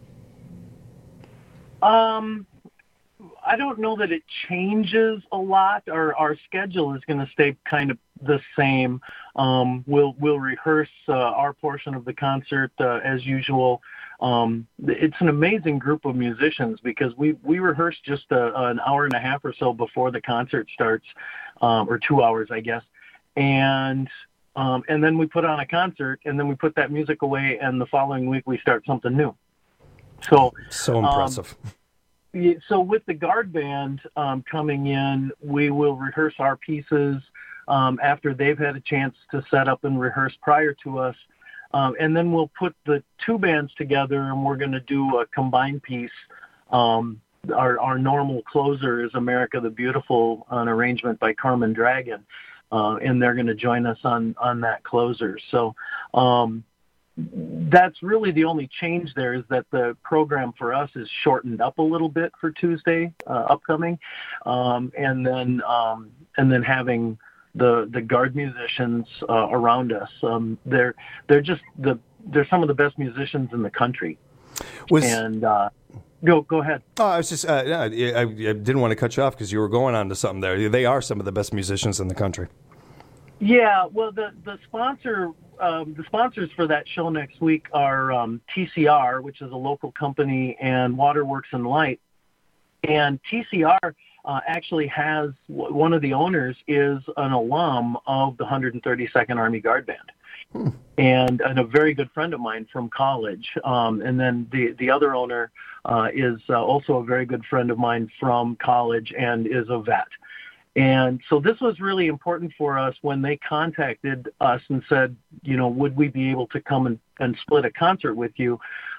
Um, I don't know that it changes a lot. Our our schedule is going to stay kind of the same. Um, we'll we'll rehearse uh, our portion of the concert uh, as usual. Um, it's an amazing group of musicians because we, we rehearse just a, an hour and a half or so before the concert starts, um, or two hours, I guess. And, um, and then we put on a concert and then we put that music away and the following week we start something new. So, so impressive. Um, so with the Guard Band, um, coming in, we will rehearse our pieces, um, after they've had a chance to set up and rehearse prior to us. Um, and then we'll put the two bands together, and we're going to do a combined piece. Um, our, our normal closer is America the Beautiful, an arrangement by Carmen Dragon, uh, and they're going to join us on, on that closer. So um, that's really the only change there, is that the program for us is shortened up a little bit for Tuesday uh, upcoming, um, and then um, and then having the the Guard musicians uh, around us. Um, they're they're just the they're some of the best musicians in the country. Was, and uh, go go ahead. Oh, I was just uh, I, I didn't want to cut you off because you were going on to something there. They are some of the best musicians in the country. Yeah, well, the the sponsor um, the sponsors for that show next week are um, T C R, which is a local company, and Waterworks and Light. And T C R uh, actually has, one of the owners is an alum of the one hundred thirty-second Army Guard Band. Hmm. And, and a very good friend of mine from college. Um, and then the, the other owner uh, is uh, also a very good friend of mine from college and is a vet. And so this was really important for us when they contacted us and said, you know, would we be able to come and, and split a concert with you?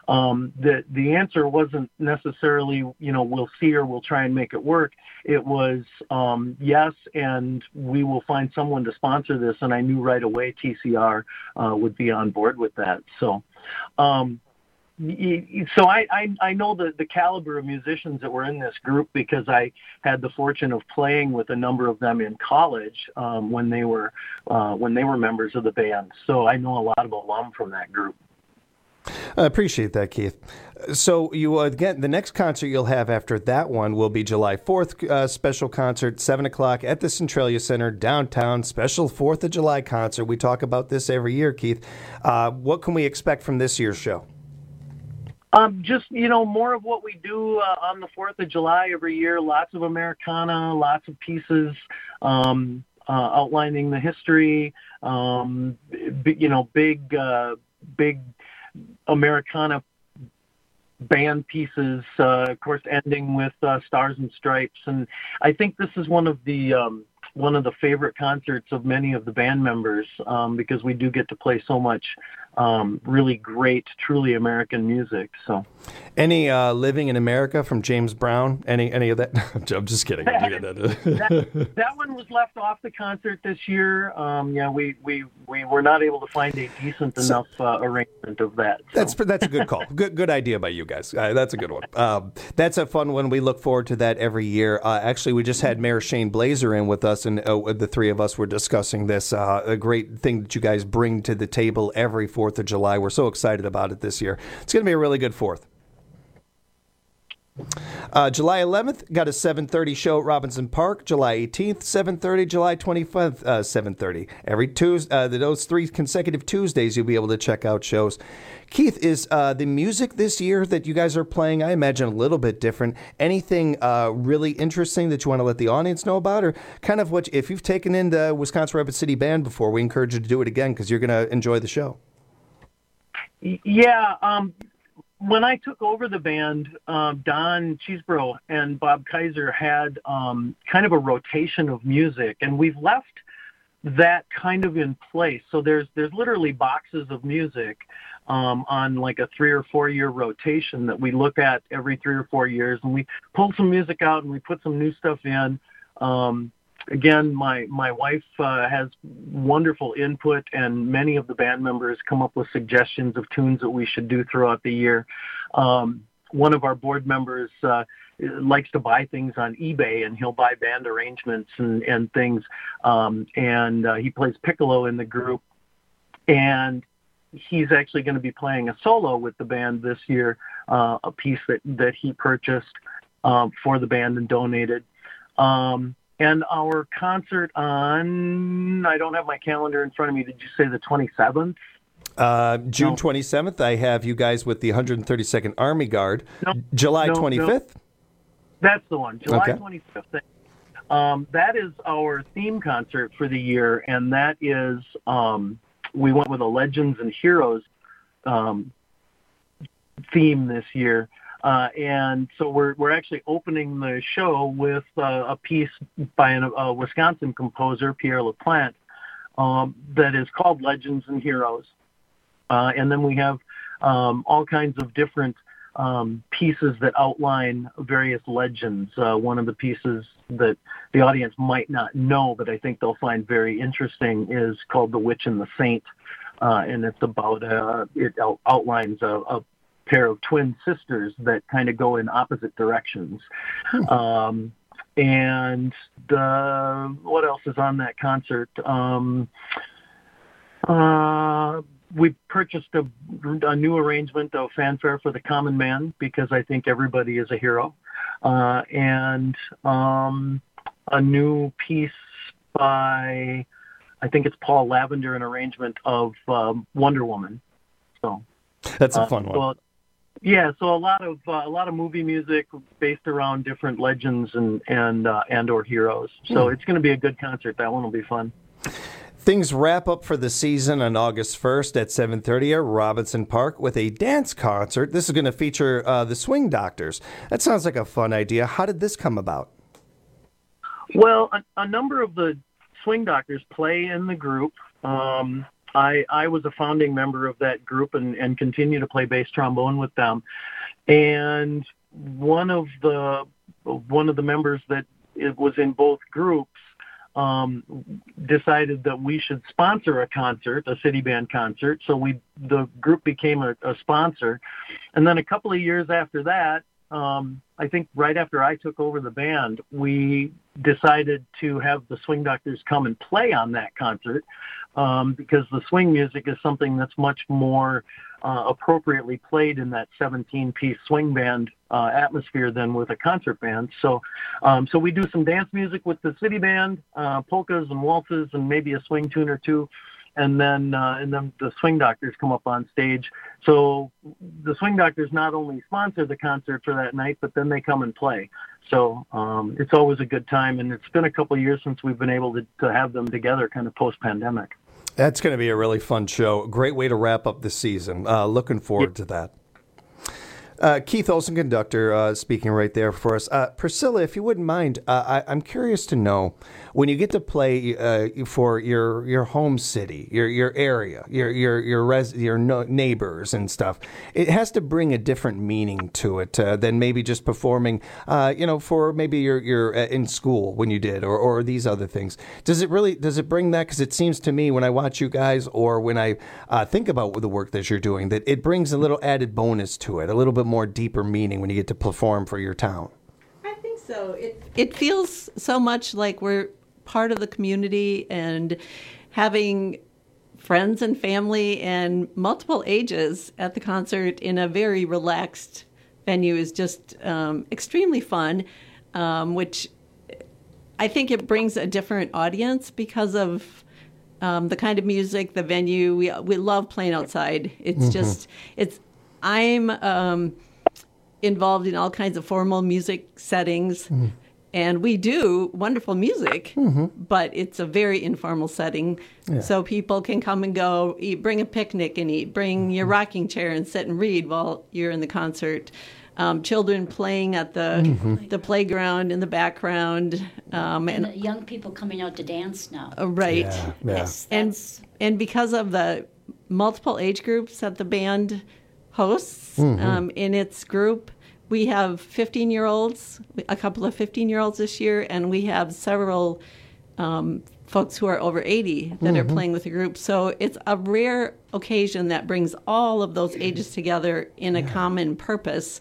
um, the the answer wasn't necessarily, you know, we'll see or we'll try and make it work. It was um, yes, and we will find someone to sponsor this. And I knew right away T C R uh, would be on board with that. So. Um, So I, I, I know the, the caliber of musicians that were in this group because I had the fortune of playing with a number of them in college um, when they were uh, when they were members of the band. So I know a lot of alum from that group. I appreciate that, Keith. So you again, the next concert you'll have after that one will be July fourth, uh, special concert, seven o'clock at the Centralia Center downtown. Special Fourth of July concert. We talk about this every year, Keith. Uh, what can we expect from this year's show? Um, just, you know, more of what we do uh, on the fourth of July every year. Lots of Americana, lots of pieces um, uh, outlining the history, um, b- you know, big, uh, big Americana band pieces, uh, of course, ending with uh, Stars and Stripes. And I think this is one of the um, one of the favorite concerts of many of the band members um, because we do get to play so much um, really great, truly American music. So, any uh, Living in America from James Brown? Any any of that? I'm just kidding. that, that one was left off the concert this year. Um, yeah, we, we, we were not able to find a decent So- enough uh, arrangement of that. So. That's that's a good call. Good good idea by you guys. Uh, that's a good one. Um, that's a fun one. We look forward to that every year. Uh, actually, we just had Mayor Shane Blazer in with us, and uh, the three of us were discussing this. Uh, a great thing that you guys bring to the table every Fourth of July. We're so excited about it this year. It's going to be a really good Fourth. Uh, July eleventh, got a seven thirty show at Robinson Park. July eighteenth, seven thirty. July twenty-fifth, uh, seven thirty. Every Tuesday, uh, those three consecutive Tuesdays, you'll be able to check out shows. Keith, is uh, the music this year that you guys are playing, I imagine, a little bit different. Anything uh, really interesting that you want to let the audience know about? Or kind of what, if you've taken in the Wisconsin Rapid City Band before, we encourage you to do it again because you're going to enjoy the show. Yeah, um, when I took over the band, um, Don Cheesebro and Bob Kaiser had um, kind of a rotation of music, and we've left that kind of in place. So there's there's literally boxes of music um, on like a three or four year rotation that we look at every three or four years, and we pull some music out and we put some new stuff in. Um, Again, my, my wife uh, has wonderful input, and many of the band members come up with suggestions of tunes that we should do throughout the year. Um, one of our board members uh, likes to buy things on eBay, and he'll buy band arrangements and, and things, um, and uh, he plays piccolo in the group. And he's actually going to be playing a solo with the band this year, uh, a piece that, that he purchased um, for the band and donated. Um, And our concert on, I don't have my calendar in front of me. Did you say the twenty-seventh? Uh, June no. twenty-seventh, I have you guys with the one hundred thirty-second Army Guard. No, July no, twenty-fifth? No. That's the one, July okay. twenty-fifth. Um, that is our theme concert for the year, and that is, um, we went with a Legends and Heroes um, theme this year. Uh, and so we're we're actually opening the show with uh, a piece by an, a Wisconsin composer, Pierre LaPlante, um, that is called Legends and Heroes. Uh, and then we have um, all kinds of different um, pieces that outline various legends. Uh, one of the pieces that the audience might not know, but I think they'll find very interesting, is called The Witch and the Saint. Uh, and it's about, uh, it out- outlines a, a pair of twin sisters that kind of go in opposite directions. Hmm. Um, and uh, what else is on that concert? Um, uh, we purchased a, a new arrangement of Fanfare for the Common Man because I think everybody is a hero. Uh, and um, a new piece by, I think it's Paul Lavender, an arrangement of um, Wonder Woman. So that's a fun uh, one. Well, yeah, so a lot of uh, a lot of movie music based around different legends and and uh, and or heroes. So Hmm. it's going to be a good concert. That one will be fun. Things wrap up for the season on August first at seven thirty at Robinson Park with a dance concert. This is going to feature uh, the Swing Doctors. That sounds like a fun idea. How did this come about? Well, a, a number of the Swing Doctors play in the group. Um, I, I was a founding member of that group and, and continue to play bass trombone with them. And one of the one of the members that it was in both groups um, decided that we should sponsor a concert, a city band concert. So we the group became a, a sponsor. And then a couple of years after that, um, I think right after I took over the band, we decided to have the Swing Doctors come and play on that concert um, because the swing music is something that's much more uh, appropriately played in that seventeen-piece swing band uh, atmosphere than with a concert band. So, um, so we do some dance music with the city band, uh, polkas and waltzes, and maybe a swing tune or two. And then, uh, and then the Swing Doctors come up on stage. So the Swing Doctors not only sponsor the concert for that night, but then they come and play. So um, it's always a good time, and it's been a couple of years since we've been able to, to have them together, kind of post-pandemic. That's going to be a really fun show. Great way to wrap up the season. Uh, looking forward yep. to that. Uh, Keith Olsen, conductor, uh, speaking right there for us. Uh, Priscilla, if you wouldn't mind, uh, I, I'm curious to know, when you get to play uh, for your your home city, your your area, your your your res- your no- neighbors and stuff, it has to bring a different meaning to it uh, than maybe just performing, uh, you know, for maybe you're you're in school when you did, or or these other things. Does it really does it bring that? Because it seems to me when I watch you guys, or when I uh, think about the work that you're doing, that it brings a little added bonus to it, a little bit more deeper meaning when you get to perform for your town. I think so. It it feels so much like we're part of the community, and having friends and family and multiple ages at the concert in a very relaxed venue is just um, extremely fun, um, which I think it brings a different audience because of um, the kind of music, the venue. We we love playing outside. It's mm-hmm. just, it's, I'm um, involved in all kinds of formal music settings. Mm. And we do wonderful music, mm-hmm. but it's a very informal setting. Yeah. So people can come and go, eat, bring a picnic and eat, bring mm-hmm. your rocking chair and sit and read while you're in the concert. Um, children playing at the mm-hmm. the playground in the background. Um, and, and young people coming out to dance now. Uh, right. Yeah, yeah. That's, that's... And, and because of the multiple age groups that the band hosts mm-hmm. um, in its group, we have fifteen-year-olds, a couple of fifteen-year-olds this year, and we have several um, folks who are over eighty that mm-hmm. are playing with the group. So it's a rare occasion that brings all of those ages together in a yeah. common purpose.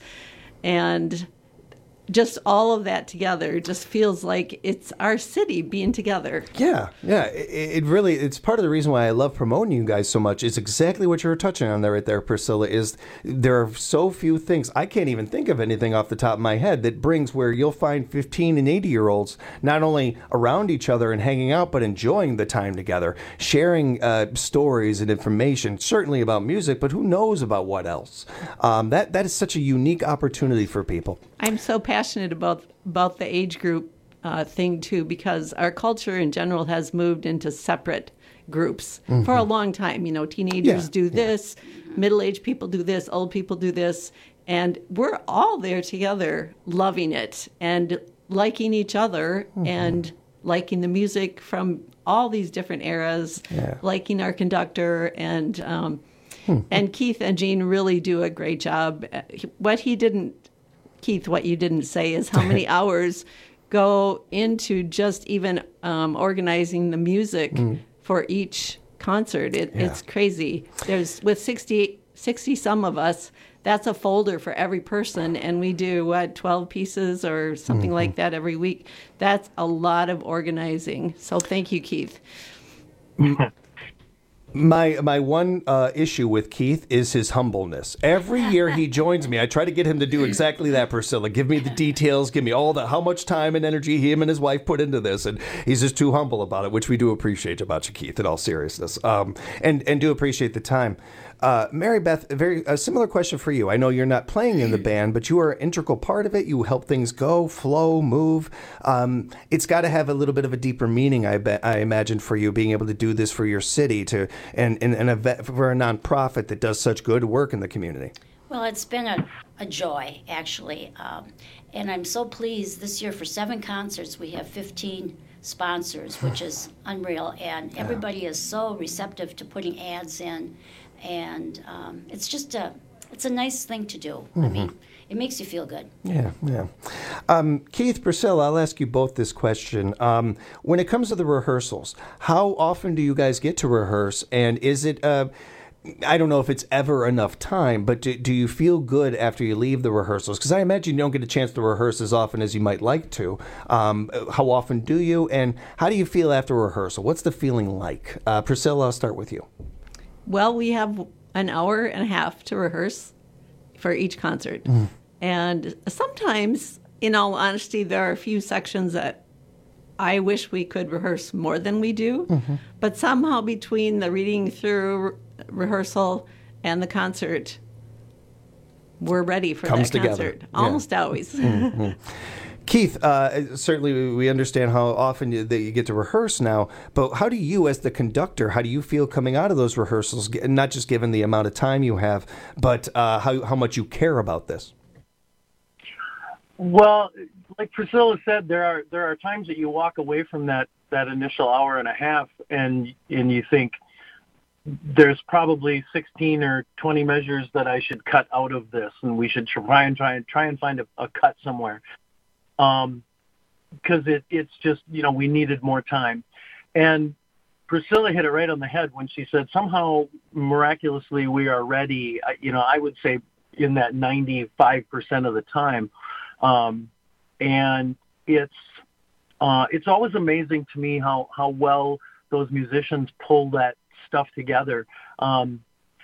And just all of that together just feels like it's our city being together. Yeah, yeah. It, it really, it's part of the reason why I love promoting you guys so much is exactly what you were touching on there right there, Priscilla, is there are so few things. I can't even think of anything off the top of my head that brings where you'll find fifteen and eighty year olds not only around each other and hanging out, but enjoying the time together, sharing uh, stories and information, certainly about music, but who knows about what else. Um, that that is such a unique opportunity for people. I'm so passionate about about the age group uh, thing too, because our culture in general has moved into separate groups mm-hmm. for a long time. You know, teenagers yeah, do this, yeah. middle-aged people do this, old people do this, and we're all there together, loving it and liking each other mm-hmm. and liking the music from all these different eras, yeah. liking our conductor, and um, mm-hmm. and Keith and Jean really do a great job. What he didn't. Keith, what you didn't say is how many hours go into just even um, organizing the music mm. for each concert. It, yeah. It's crazy. There's with sixty, sixty some of us, that's a folder for every person, and we do, what, twelve pieces or something mm-hmm. like that every week. That's a lot of organizing. So thank you, Keith. My my one uh, issue with Keith is his humbleness. Every year he joins me, I try to get him to do exactly that, Priscilla. Give me the details, give me all the how much time and energy him and his wife put into this, and he's just too humble about it, which we do appreciate about you, Keith, in all seriousness, um, and and do appreciate the time. Uh, Mary Beth, a very a similar question for you. I know you're not playing in the band, but you are an integral part of it. You help things go, flow, move. Um, it's got to have a little bit of a deeper meaning, I bet, I imagine, for you being able to do this for your city, to and and, and a, for a nonprofit that does such good work in the community. Well, it's been a, a joy, actually. Um, and I'm so pleased this year for seven concerts, we have fifteen sponsors, which is unreal. And Yeah. everybody is so receptive to putting ads in. And um, it's just a, it's a nice thing to do. I Mhm. mean, it makes you feel good. Yeah, yeah. Um, Keith, Priscilla, I'll ask you both this question. Um, when it comes to the rehearsals, how often do you guys get to rehearse? And is it, uh, I don't know if it's ever enough time, but do, do you feel good after you leave the rehearsals? Because I imagine you don't get a chance to rehearse as often as you might like to. Um, how often do you? And how do you feel after rehearsal? What's the feeling like? Uh, Priscilla, I'll start with you. Well, we have an hour and a half to rehearse for each concert. Mm. And sometimes, in all honesty, there are a few sections that I wish we could rehearse more than we do. Mhm. But somehow between the reading through re- rehearsal and the concert, we're ready for Comes that together. concert. Yeah. Almost always. Mhm. Keith, uh, certainly we understand how often you, that you get to rehearse now, but how do you, as the conductor, how do you feel coming out of those rehearsals, g- not just given the amount of time you have, but uh, how, how much you care about this? Well, like Priscilla said, there are there are times that you walk away from that, that initial hour and a half, and and you think there's probably sixteen or twenty measures that I should cut out of this, and we should try and try and try and find a, a cut somewhere. Um, because it it's just, you know, we needed more time, and Priscilla hit it right on the head when she said somehow miraculously we are ready. I- You know, I would say in that ninety-five percent of the time. Um, and it's, uh, it's always amazing to me how, how well those musicians pull that stuff together. Um,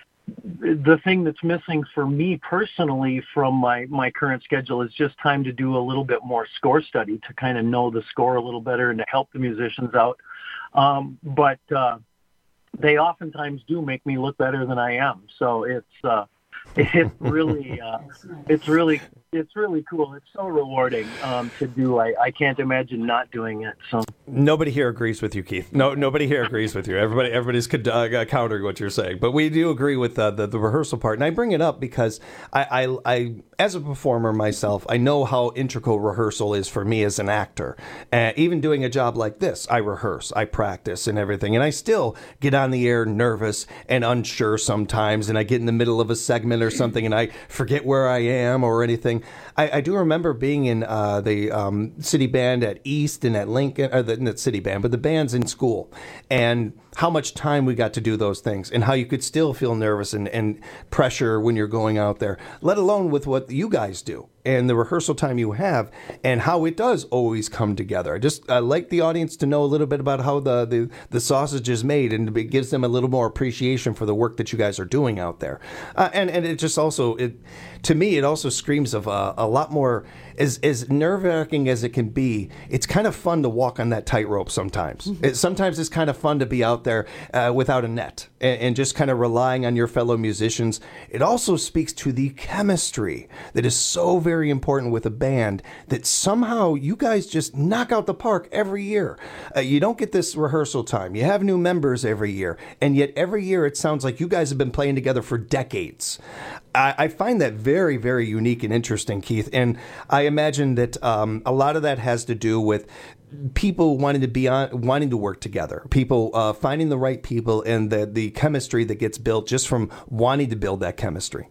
the thing that's missing for me personally from my, my current schedule is just time to do a little bit more score study to kind of know the score a little better and to help the musicians out. Um, but, uh, they oftentimes do make me look better than I am. So it's, uh, it's really, uh, it's really, it's really cool. It's so rewarding um, to do. I, I can't imagine not doing it. So Nobody here agrees with you, Keith. No, nobody here agrees with you. Everybody, everybody's con- uh, countering what you're saying. But we do agree with uh, the the rehearsal part, and I bring it up because I, I, I, as a performer myself, I know how integral rehearsal is for me as an actor. Uh, even doing a job like this, I rehearse, I practice, and everything, and I still get on the air nervous and unsure sometimes, and I get in the middle of a segment or something, and I forget where I am or anything. I, I do remember being in uh, the um, city band at East and at Lincoln, or the not city band, but the bands in school, and how much time we got to do those things, and how you could still feel nervous and, and pressure when you're going out there, let alone with what you guys do and the rehearsal time you have, and how it does always come together. I just I like the audience to know a little bit about how the, the, the sausage is made, and it gives them a little more appreciation for the work that you guys are doing out there. Uh, and, and it just also, it to me, it also screams of uh, a lot more, as, as nerve-wracking as it can be, it's kind of fun to walk on that tightrope sometimes. Mm-hmm. It, sometimes it's kind of fun to be out there uh, without a net and, and just kind of relying on your fellow musicians. It also speaks to the chemistry that is so very important with a band, that somehow you guys just knock out the park every year. Uh, you don't get this rehearsal time. You have new members every year, and yet every year it sounds like you guys have been playing together for decades. I, I find that very, very unique and interesting, Keith, and I imagine that um, a lot of that has to do with people wanting to be on, wanting to work together, people uh, finding the right people, and the the chemistry that gets built just from wanting to build that chemistry.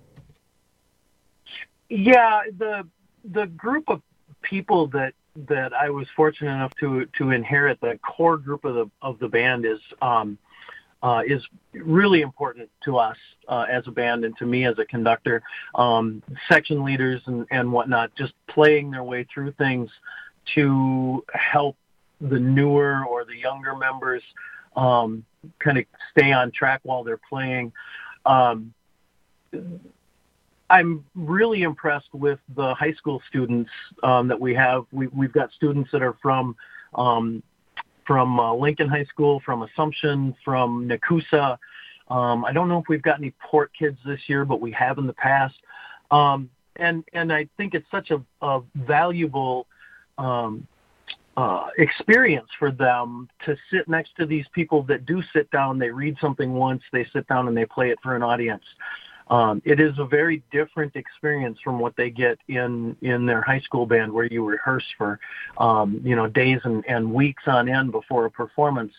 yeah, the the group of people that that I was fortunate enough to to inherit, the core group of the of the band is um, uh, is really important to us uh, as a band, and to me as a conductor. Um, section leaders and, and whatnot, just playing their way through things to help the newer or the younger members um, kind of stay on track while they're playing. Um, I'm really impressed with the high school students um, that we have. We, we've got students that are from um, from uh, Lincoln High School, from Assumption, from Nakusa. Um, I don't know if we've got any Port kids this year, but we have in the past. Um, and and I think it's such a, a valuable um, uh, experience for them to sit next to these people that do sit down. They read something once, they sit down and they play it for an audience. Um, it is a very different experience from what they get in, in their high school band, where you rehearse for, um, you know, days and, and weeks on end before a performance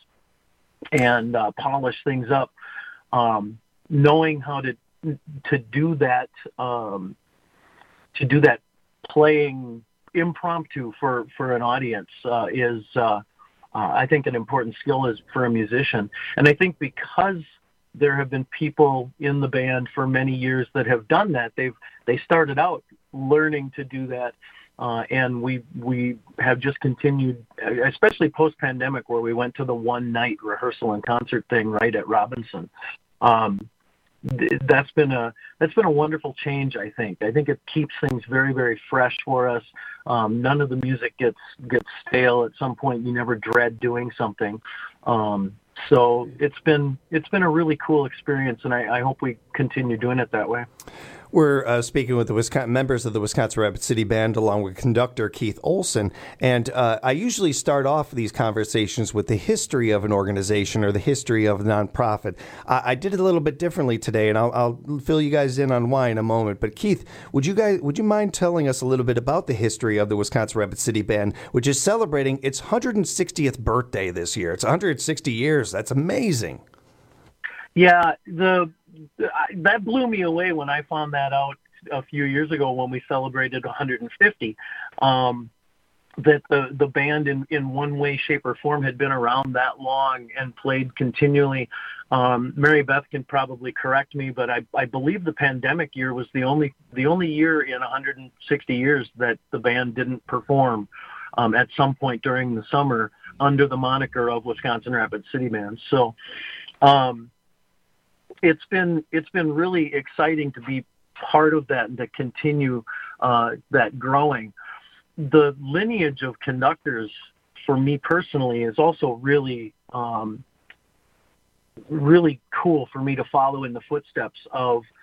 and uh, polish things up. Um, knowing how to to do that, um, to do that playing impromptu for, for an audience uh, is, uh, uh, I think, an important skill is for a musician. And I think because there have been people in the band for many years that have done that, they've they started out learning to do that, uh, and we we have just continued, especially post-pandemic, where we went to the one-night rehearsal and concert thing right at Robinson. Um, That's been a that's been a wonderful change. I think. I think it keeps things very, very fresh for us. Um, none of the music gets gets stale. At some point, you never dread doing something. Um, so it's been it's been a really cool experience, and I, I hope we continue doing it that way. We're uh, speaking with the Wisconsin, members of the Wisconsin Rapid City Band, along with conductor Keith Olson. And uh, I usually start off these conversations with the history of an organization or the history of a nonprofit. Uh, I did it a little bit differently today, and I'll, I'll fill you guys in on why in a moment. But Keith, would you guys would you mind telling us a little bit about the history of the Wisconsin Rapid City Band, which is celebrating its one hundred sixtieth birthday this year? It's one hundred sixty years. That's amazing. Yeah, the. That blew me away when I found that out a few years ago when we celebrated one hundred fifty, um, that the, the band in, in one way, shape, or form had been around that long and played continually. Um, Mary Beth can probably correct me, but I, I believe the pandemic year was the only the only year in one hundred sixty years that the band didn't perform um, at some point during the summer under the moniker of Wisconsin Rapid City Band. So, um, It's been it's been really exciting to be part of that and to continue uh, that growing. The lineage of conductors, for me personally, is also really um, really cool for me to follow in the footsteps of